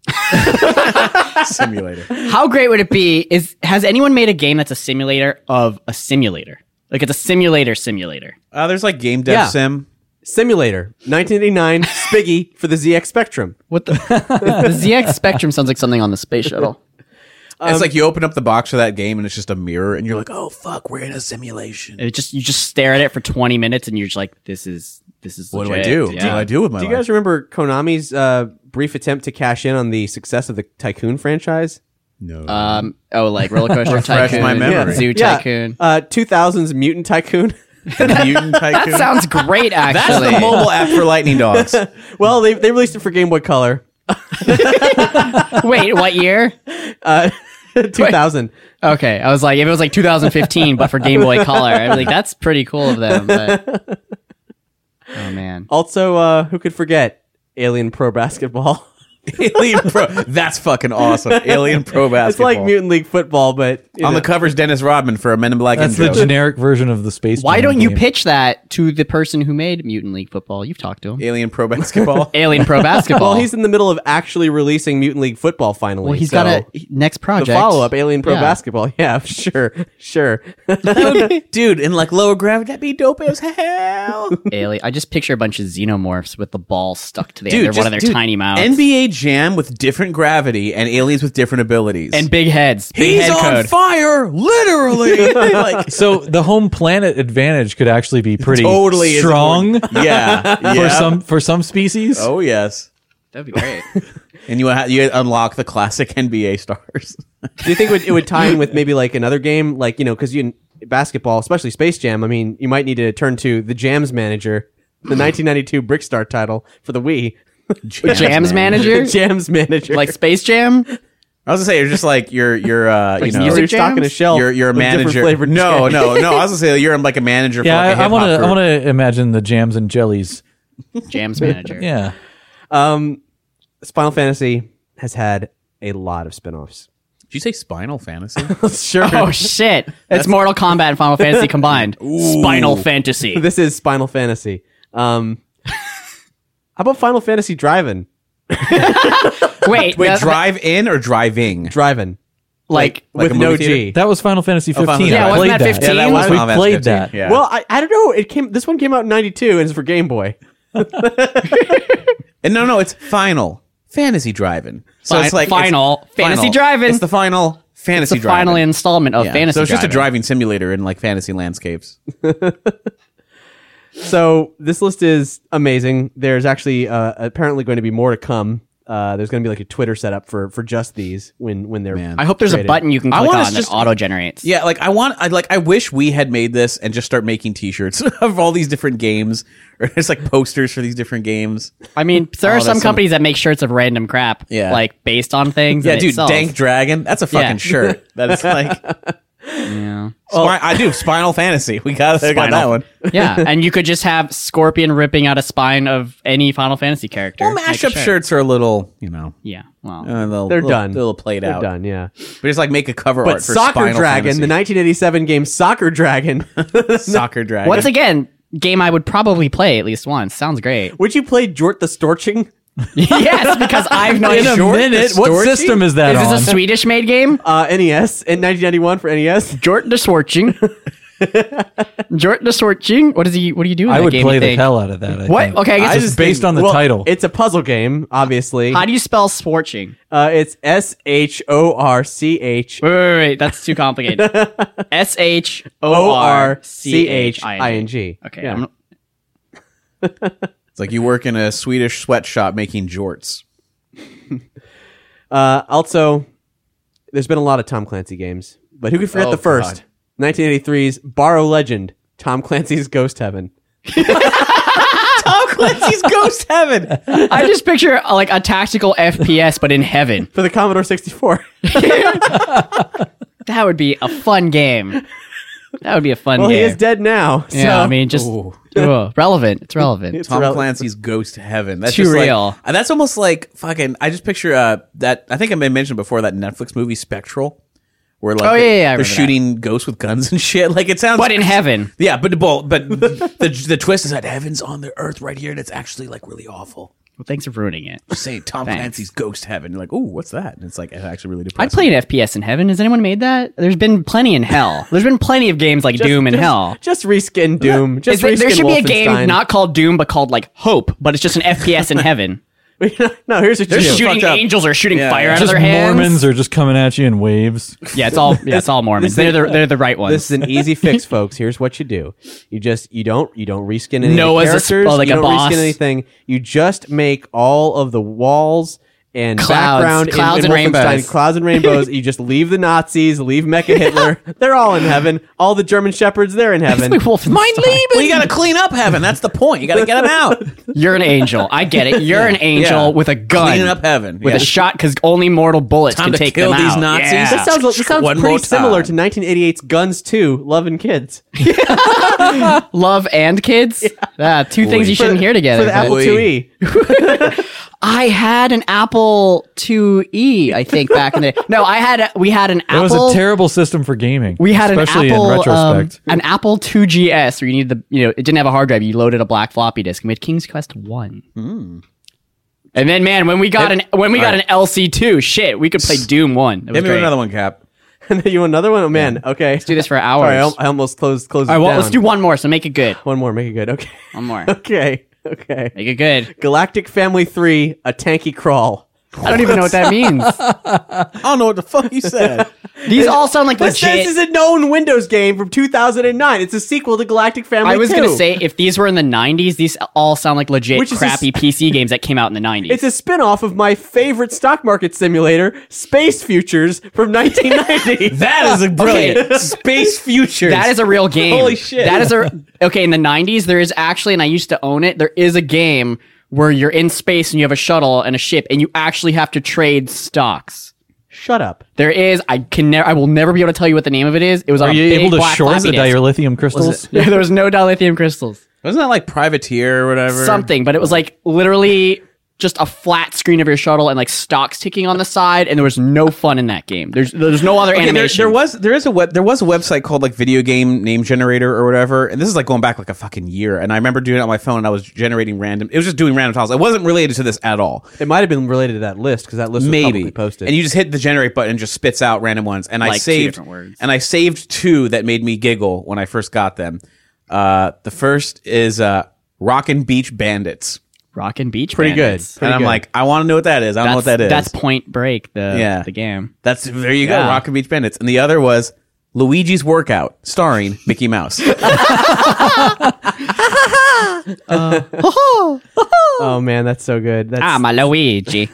Simulator. How great would it be? Has anyone made a game that's a simulator of a simulator? Like it's a simulator. There's like Game Dev Yeah. Sim. Simulator, 1989, Spiggy for the ZX Spectrum. What the ZX Spectrum sounds like something on the space shuttle. It's like you open up the box for that game and it's just a mirror and you're like, oh fuck, we're in a simulation. You just stare at it for 20 minutes and you're just like, this is What do I legit. do? Yeah. What do I do with my Do you life? guys remember Konami's brief attempt to cash in on the success of the Tycoon franchise? No. Like Roller Coaster Refresh Tycoon, my memory. Zoo Tycoon. 2000's Mutant Tycoon. Mutant Tycoon. That sounds great, That's actually. the mobile app for Lightning Dogs. Well, they released it for Game Boy Color. Wait, what year? 2000. Okay, I was like, if it was like 2015, but for Game Boy Color, I'd be like, that's pretty cool of them. But... Oh man. Also, who could forget Alien Pro Basketball? Alien Pro. That's fucking awesome. Alien Pro It's Basketball. like Mutant League Football, but On the cover's Dennis Rodman for a Men in Black That's the intro. generic version of the Space Why Jam don't you game. pitch that to the person who made Mutant League Football? You've talked to him. Alien Pro Basketball. Alien Pro Basketball. well, he's in the middle of actually releasing Mutant League Football finally. Well, he's so got a next project. the follow-up, Alien Pro Yeah. Basketball. Yeah, sure. Dude, in like lower gravity, that'd be dope as hell. Alien. I just picture a bunch of xenomorphs with the balls stuck to the end of one of their tiny mouths. NBA Jam with different gravity and aliens with different abilities. And big heads. Big he's head on code. fire, literally. like, So the home planet advantage could actually be pretty Totally is strong yeah. for some species. Oh yes. That'd be great. And you unlock the classic NBA stars. Do you think it would tie in with maybe like another game, like, because you basketball, especially Space Jam? I mean, you might need to turn to the Jams Manager, the 1992 Brickstar title for the Wii. Jams Manager? Jams Manager, Like Space Jam? I was gonna say you're just like you're Like you know music you're stocking a jams? shelf. you're a with different manager. flavored No. jams. I was gonna say you're like a manager. Yeah, for like a I want to. hip-hop I group. want to imagine the jams and jellies. Jams Manager. Yeah, Final Fantasy has had a lot of spin-offs. Did you say Spinal Fantasy? Sure. Oh shit! It's Mortal Kombat and Final Fantasy combined. Spinal Fantasy. This is Spinal Fantasy. How about Final Fantasy Drive-In? Wait, Wait, that- drive in or driving? Drive-In. Like with a no movie G. theater? that was Final Fantasy 15. Final Yeah, I wasn't played that 15? Yeah, that was We Final Fantasy played 15. that. Yeah. Well, I don't know. This one came out in 92 and it's for Game Boy. And no, it's Final Fantasy Driving. So Fi- it's like Final Fantasy Driving. It's the Final Fantasy It's the final Driving. installment of Fantasy So it's just a Driving. driving simulator in like fantasy landscapes. So this list is amazing. There's actually apparently going to be more to come. There's going to be like a Twitter setup for just these when they're. Man. I hope there's created. a button you can I click want on us that just- auto generates. Yeah, like I wish we had made this and just start making T-shirts of all these different games, or it's like posters for these different games. I mean, there are Oh, some that's companies that make shirts of random crap, Yeah. like based on things. Yeah, and it dude, sells. Dank Dragon. That's a fucking Yeah. shirt. That is like. Yeah. I do Spinal Fantasy. I got that one. Yeah, and you could just have Scorpion ripping out a spine of any Final Fantasy character. Well, Make a mashup shirt. shirts are a little, Yeah, well, They're done. A little played They're out. done. Yeah. But just like make a cover But art for Soccer Spinal Dragon, Fantasy. the 1987 game Soccer Dragon. Soccer Dragon. once again, game I would probably play at least once. Sounds great. Would you play Jort the Storching? Yes, because I've no In a idea. minute, what Storchy? system is that Is on? this a Swedish-made game? NES in 1991 for NES. Jort the Swarching. Jort the Swarching. What are you doing? I would play the hell out of that. I What? think. Okay, I guess Just based on the Well, title. It's a puzzle game, obviously. how do you spell Swarching? It's SHORCH. Wait, that's too complicated. SHORCHING. Okay, Yeah. It's like you work in a Swedish sweatshop making jorts. Also, there's been a lot of Tom Clancy games, but who could forget Oh, the first? God. 1983's Borrow Legend, Tom Clancy's Ghost Heaven. Tom Clancy's Ghost Heaven. I just picture like a tactical FPS, but in heaven. For the Commodore 64. That would be a fun game. That would be a fun Well, game. he is dead now. Yeah, so- I mean, just relevant. It's relevant. It's Tom rel- Clancy's Ghost Heaven. That's Too just real. Like, that's almost like fucking. I just picture that. I think I mentioned before that Netflix movie Spectral, where like Oh, yeah, I they're remember shooting ghosts with guns and shit. Like it sounds. But in heaven. Yeah, but the twist is that heaven's on the earth right here, and it's actually like really awful. Well, thanks for ruining it. Just saying Tom Thanks. Clancy's Ghost Heaven. You're like, ooh, what's that? And it's like actually really depressing. I'd play an FPS in heaven. Has anyone made that? There's been plenty in hell. There's been plenty of games like Doom in hell. Just reskin Doom. Just There reskin should be a game Wolfenstein. not called Doom, but called like Hope, but it's just an FPS in heaven. No, here's what They're you do. shooting angels or shooting fire out of Just their hands. Mormons are just coming at you in waves. Yeah, it's all Mormons. They're the right ones. This is an easy fix, folks. Here's what you do: you don't reskin any Noah's a of the characters. like you a don't boss. reskin anything. You just make all of the walls and Clouds. background Clouds in and Wolfenstein, rainbows. clouds and rainbows. You just leave the Nazis, leave Mecha Hitler. They're all in heaven. All the German shepherds, they're in heaven. Wolfenstein. Well, you got to clean up heaven. That's the point. You got to get them out. You're an angel. I get it. You're an angel Yeah. with a gun. Cleaning up heaven. With Yeah. a shot, because only mortal bullets Time can to take kill them these out. Nazis. Yeah. This sounds One pretty more similar time. to 1988's Guns 2, Love and Kids. Love and kids. Two things you shouldn't hear together. For the Apple but- IIe. I had an Apple IIe, I think, back in the day. No, we had an It Apple. was a terrible system for gaming. We had especially an Apple, in retrospect. an Apple 2GS where you needed it didn't have a hard drive. You loaded a black floppy disk and we had King's Quest 1. And then, man, when we got an LC2, shit, we could play Doom 1. It was Give me great. another one, Cap. And then you want another one? Oh, man. Okay. Let's do this for hours. Sorry, I almost closed All it right, well, down. let's do one more, so make it good. One more. Make it good. Okay. One more. Okay. Make it good. Galactic Family 3, A Tanky Crawl. I don't even know what that means. I don't know what the fuck you said. These all sound like This legit. is a known Windows game from 2009. It's a sequel to Galactic Family 2. I was going to say, if these were in the 90s, these all sound like legit Which is crappy PC games that came out in the 90s. It's a spin-off of my favorite stock market simulator, Space Futures, from 1990. That is a brilliant Space Futures. That is a real game. Holy shit. That is okay, in the 90s, there is actually, and I used to own it, there is a game where you're in space and you have a shuttle and a ship and you actually have to trade stocks. Shut up. There is, I will never be able to tell you what the name of it is. It was on Are a you big able to black short floppy the disk. dilithium crystals? Yeah, there was no dilithium crystals. Wasn't that like Privateer or whatever? Something, but it was like literally just a flat screen of your shuttle and like stocks ticking on the side, and there was no fun in that game. There's no other animation. There was a website called like Video Game Name Generator or whatever, and this is like going back like a fucking year. And I remember doing it on my phone, and I was generating random. It was just doing random tiles. It wasn't related to this at all. It might have been related to that list, because that list was publicly Maybe posted. and you just hit the generate button and just spits out random ones. And I Like two saved different words. and I saved two that made me giggle when I first got them. The first is Rockin' Beach Bandits. Rockin' Beach Pretty Bandits. good. Pretty And I'm good. like, I want to know what that is. I don't know what that is. That's Point Break, the game. There you go, Yeah. Rockin' Beach Bandits. And the other was Luigi's Workout, starring Mickey Mouse. Oh man, that's so good. That's, I'm a Luigi.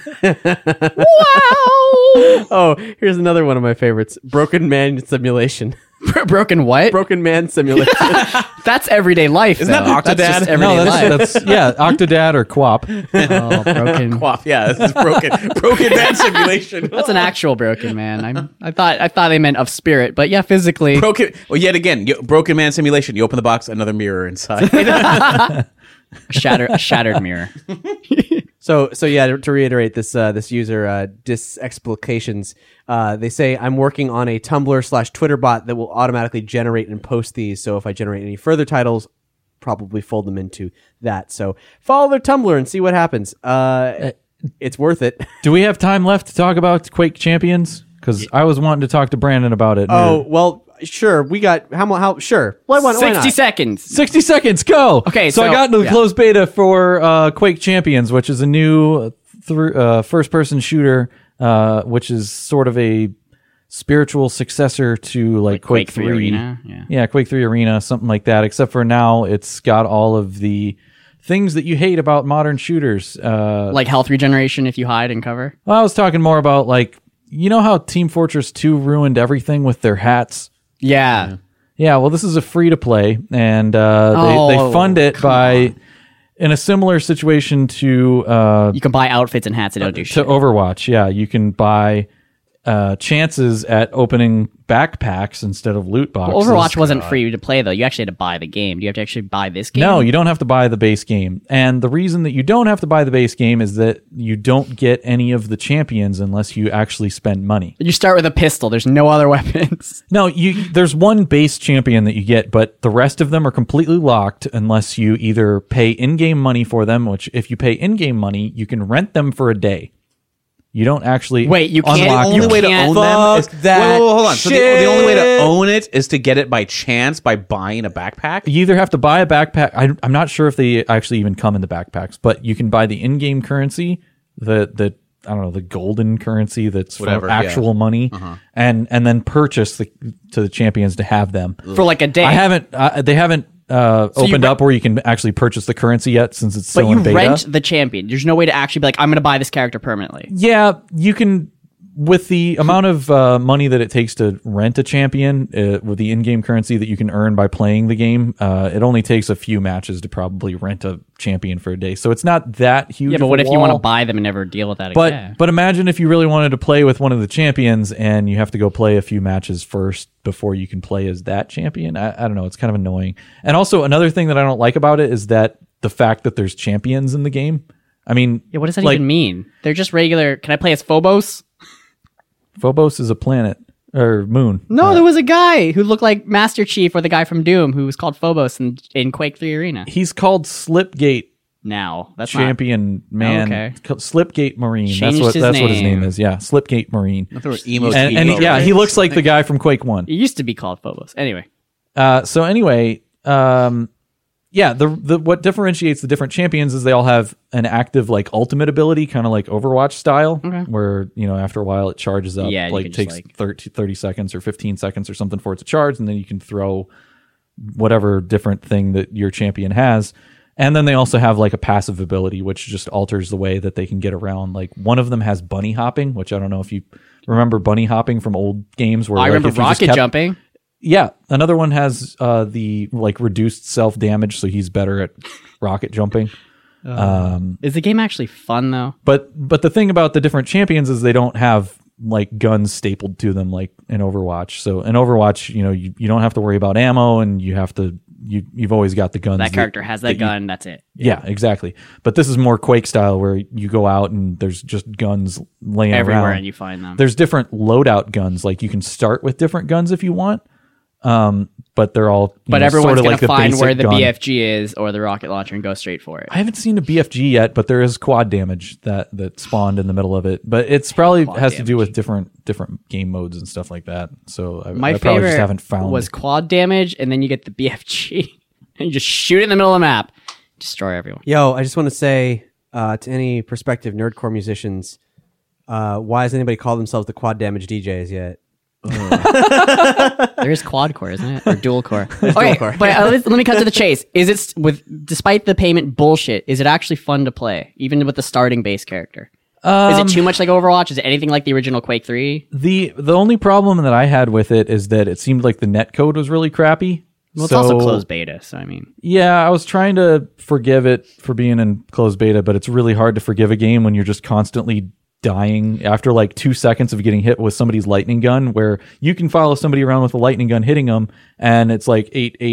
oh, here's another one of my favorites: Broken Man Simulation. Broken what? Broken Man Simulation. That's everyday life. Isn't that though. Octodad? That's just everyday life. That's Octodad or Quap. Oh, broken. Quaff, yeah, this is broken man simulation. That's an actual broken man. I thought they meant of spirit, but yeah, physically. Well, yet again, broken man simulation. You open the box, another mirror inside. A shattered mirror. So yeah, to reiterate this user Disexplications, they say I'm working on a Tumblr/Twitter bot that will automatically generate and post these. So if I generate any further titles, probably fold them into that. So follow their Tumblr and see what happens. It's worth it. Do we have time left to talk about Quake Champions? Because I was wanting to talk to Brandon about it. Oh well, sure. We got how sure. Why 60 not? seconds. 60 seconds, go. Okay, so I got into the closed beta for Quake Champions, which is a new first-person shooter, which is sort of a spiritual successor to like Quake 3 Arena. Yeah, Quake 3 Arena, something like that. Except for now, it's got all of the things that you hate about modern shooters, like health regeneration if you hide and cover. Well, I was talking more about like, you know how Team Fortress 2 ruined everything with their hats? Yeah. Yeah, well, this is a free-to-play, and they fund it by, in a similar situation to... you can buy outfits and hats that don't do shit. To Overwatch, yeah. You can buy chances at opening backpacks instead of loot boxes. Well, Overwatch wasn't free to play, though. You actually had to buy the game. Do you have to actually buy this game? No, you don't have to buy the base game. And the reason that you don't have to buy the base game is that you don't get any of the champions unless you actually spend money. You start with a pistol. There's no other weapons. No, there's one base champion that you get, but the rest of them are completely locked unless you either pay in-game money for them, which if you pay in-game money, you can rent them for a day. You don't actually wait. You can't. unlock The only way to own them is that hold on. So shit. the only way to own it is to get it by chance by buying a backpack. You either have to buy a backpack. I'm not sure if they actually even come in the backpacks, but you can buy the in-game currency, the I don't know, the golden currency that's Whatever, for actual money, and then purchase to the champions to have them for like a day. I haven't. They haven't opened up where you can actually purchase the currency yet, since it's still but you in beta. rent the champion. There's no way to actually be like, I'm going to buy this character permanently. Yeah, you can. With the amount of money that it takes to rent a champion, with the in-game currency that you can earn by playing the game, it only takes a few matches to probably rent a champion for a day. So it's not that huge. Yeah, but of what a if you want to wall. buy them and never deal with that again? But imagine if you really wanted to play with one of the champions and you have to go play a few matches first before you can play as that champion. I don't know. It's kind of annoying. And also another thing that I don't like about it is that the fact that there's champions in the game. I mean, Yeah, what does that like, even mean? They're just regular. Can I play as Phobos? Phobos is a planet or moon. No, there was a guy who looked like Master Chief or the guy from Doom who was called Phobos in Quake 3 Arena. He's called Slipgate Now, that's Champion Man. Okay. Slipgate Marine. Changed That's his what his name. name is. Yeah, Slipgate Marine. There were emo And yeah, he looks like the guy from Quake 1. It used to be called Phobos. Anyway, So anyway, yeah, the what differentiates the different champions is they all have an active like ultimate ability, kind of like Overwatch style, where after a while it charges up. Yeah, you like can takes just, 30 seconds or 15 seconds or something for it to charge, and then you can throw whatever different thing that your champion has. And then they also have like a passive ability, which just alters the way that they can get around. Like one of them has bunny hopping, which I don't know if you remember bunny hopping from old games where I like, remember if you just rocket kept- jumping. Yeah, another one has the like reduced self damage, so he's better at rocket jumping. Is the game actually fun though? But the thing about the different champions is they don't have like guns stapled to them like in Overwatch. So in Overwatch, you don't have to worry about ammo, and you've always got the guns. That character has that gun. That's it. Yeah, exactly. But this is more Quake style, where you go out and there's just guns laying Everywhere, around. and you find them. There's different loadout guns. Like you can start with different guns if you want. But they're all But everyone's sort of gonna like the find basic where the gun. BFG is or the rocket launcher and go straight for it. I haven't seen a BFG yet, but there is quad damage that spawned in the middle of it. But it's probably has to do with different game modes and stuff like that. So My I probably favorite just haven't found was quad damage, and then you get the BFG, and you just shoot it in the middle of the map, destroy everyone. Yo, I just want to say to any prospective nerdcore musicians, why has anybody called themselves the Quad Damage DJs yet? There is quad core, isn't it? Or dual core. Okay, but let me cut to the chase. Is it despite the payment bullshit? Is it actually fun to play, even with the starting base character? Is it too much like Overwatch? Is it anything like the original Quake 3? The only problem that I had with it is that it seemed like the netcode was really crappy. Well, it's also closed beta, so I mean... Yeah, I was trying to forgive it for being in closed beta, but it's really hard to forgive a game when you're just constantly dying after like 2 seconds of getting hit with somebody's lightning gun, where you can follow somebody around with a lightning gun hitting them, and it's like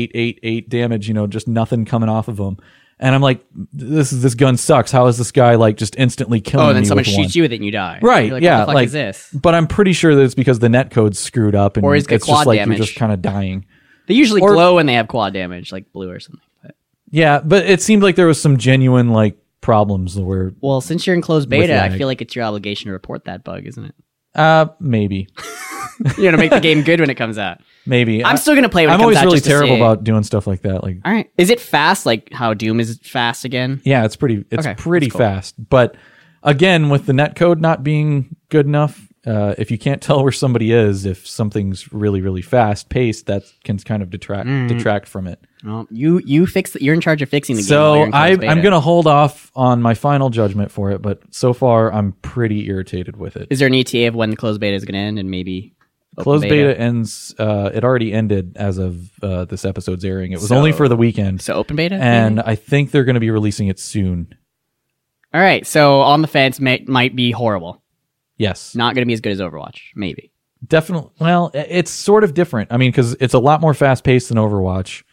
8 damage, just nothing coming off of them. And I'm like, this gun sucks. How is this guy like just instantly killing me? Oh, then someone with shoots one? you with it and you die. Right, You're like, yeah. what the fuck is this? But I'm pretty sure that it's because the netcode's screwed up, and Or he's got it's quad just like damage. you're just kind of dying. They usually glow when they have quad damage, like blue or something. But. Yeah, but it seemed like there was some genuine like problems where Well, since you're in closed beta, I lag. feel like it's your obligation to report that bug, isn't it? maybe. You're gonna make the game good when it comes out. Maybe. I'm still gonna play when it I'm comes always out really just to terrible see. about doing stuff like that. Like, All right, is it fast? Like how Doom is fast again? yeah, it's pretty Okay, pretty that's cool. fast. But again, with the netcode not being good enough, if you can't tell where somebody is, if something's really, really fast paced, that can kind of detract from it. Well, you fix. You're in charge of fixing the game. while So you're in closed beta. I'm going to hold off on my final judgment for it, but so far I'm pretty irritated with it. Is there an ETA of when the closed beta is going to end, and maybe open Closed beta ends. It already ended as of this episode's airing. It was only for the weekend. So open beta, and maybe? I think they're going to be releasing it soon. All right. So on the fence might be horrible. Yes, Not going to be as good as Overwatch. Maybe. definitely. Well, it's sort of different. I mean, because it's a lot more fast paced than Overwatch.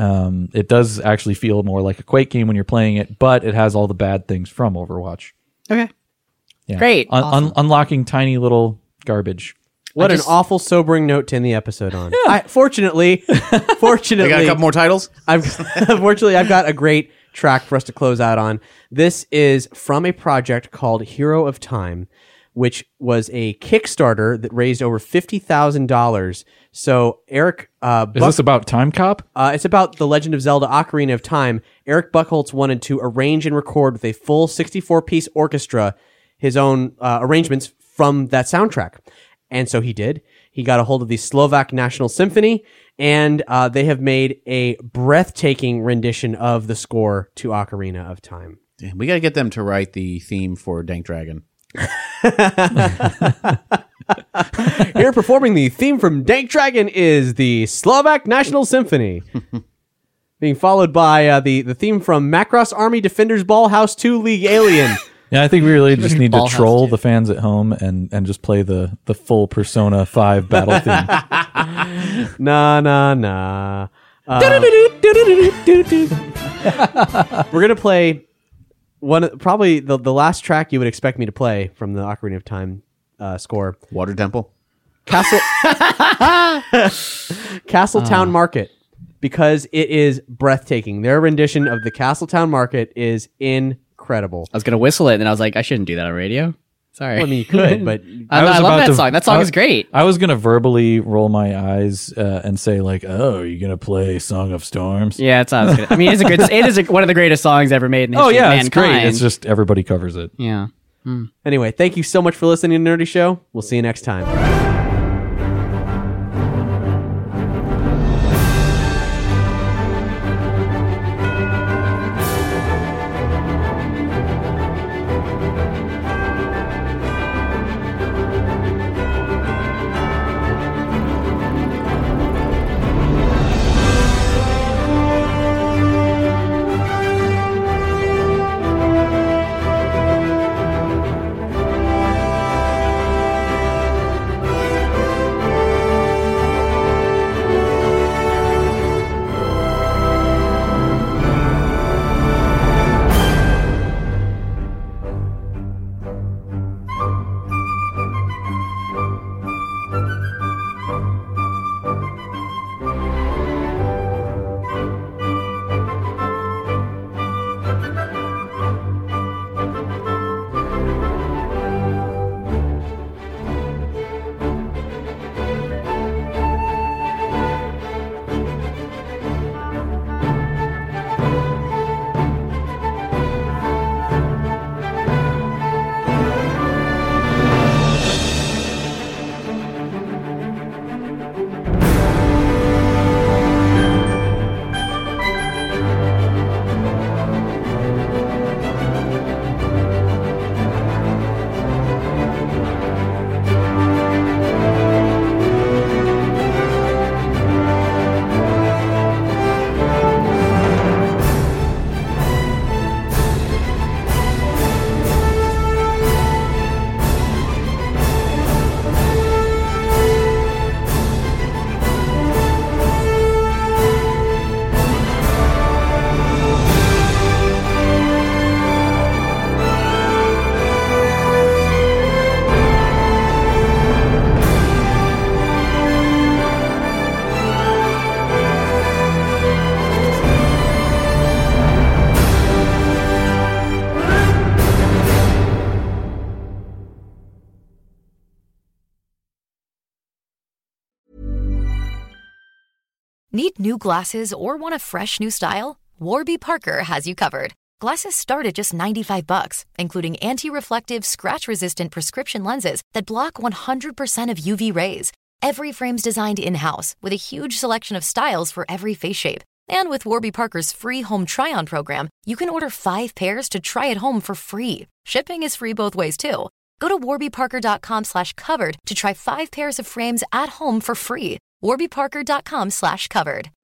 It does actually feel more like a Quake game when you're playing it, but it has all the bad things from Overwatch. Okay. Yeah. Great. Awesome. Unlocking tiny little garbage. What I an just- awful, sobering note to end the episode on. Fortunately, I got a couple more titles. Fortunately, I've got a great track for us to close out on. This is from a project called Hero of Time, which was a Kickstarter that raised over $50,000. So Eric, Is this about Time Cop? it's about The Legend of Zelda: Ocarina of Time. Eric Buchholz wanted to arrange and record with a full 64-piece orchestra his own arrangements from that soundtrack. And so he did. He got a hold of the Slovak National Symphony, and they have made a breathtaking rendition of the score to Ocarina of Time. Damn, we got to get them to write the theme for Dank Dragon. Here performing the theme from Dank Dragon is the Slovak National Symphony. Being followed by the theme from Macross Army Defenders Ball House 2 League Alien. Yeah, I think we really just need to Ballhouse troll too. the fans at home and just play the full Persona 5 battle theme. Nah. We're going to play probably the last track you would expect me to play from the Ocarina of Time score. Water Temple. Castletown Market, because it is breathtaking. Their rendition of the Castletown Market is incredible. I was going to whistle it, and I was like, I shouldn't do that on radio. Sorry. Well, I mean, you could, but I was love about that to- song. That song is great. I was gonna verbally roll my eyes and say like, "Oh, are you gonna play Song of Storms?" Yeah, it's I was good. I mean, it is one of the greatest songs ever made in the Oh history yeah, of it's mankind. great. It's just everybody covers it. Yeah. anyway, thank you so much for listening to Nerdy Show. We'll see you next time. Need new glasses or want a fresh new style? Warby Parker has you covered. Glasses start at just $95, including anti-reflective, scratch-resistant prescription lenses that block 100% of UV rays. Every frame's designed in-house with a huge selection of styles for every face shape. And with Warby Parker's free home try-on program, you can order 5 pairs to try at home for free. Shipping is free both ways, too. Go to warbyparker.com/covered to try 5 pairs of frames at home for free. warbyparker.com/covered.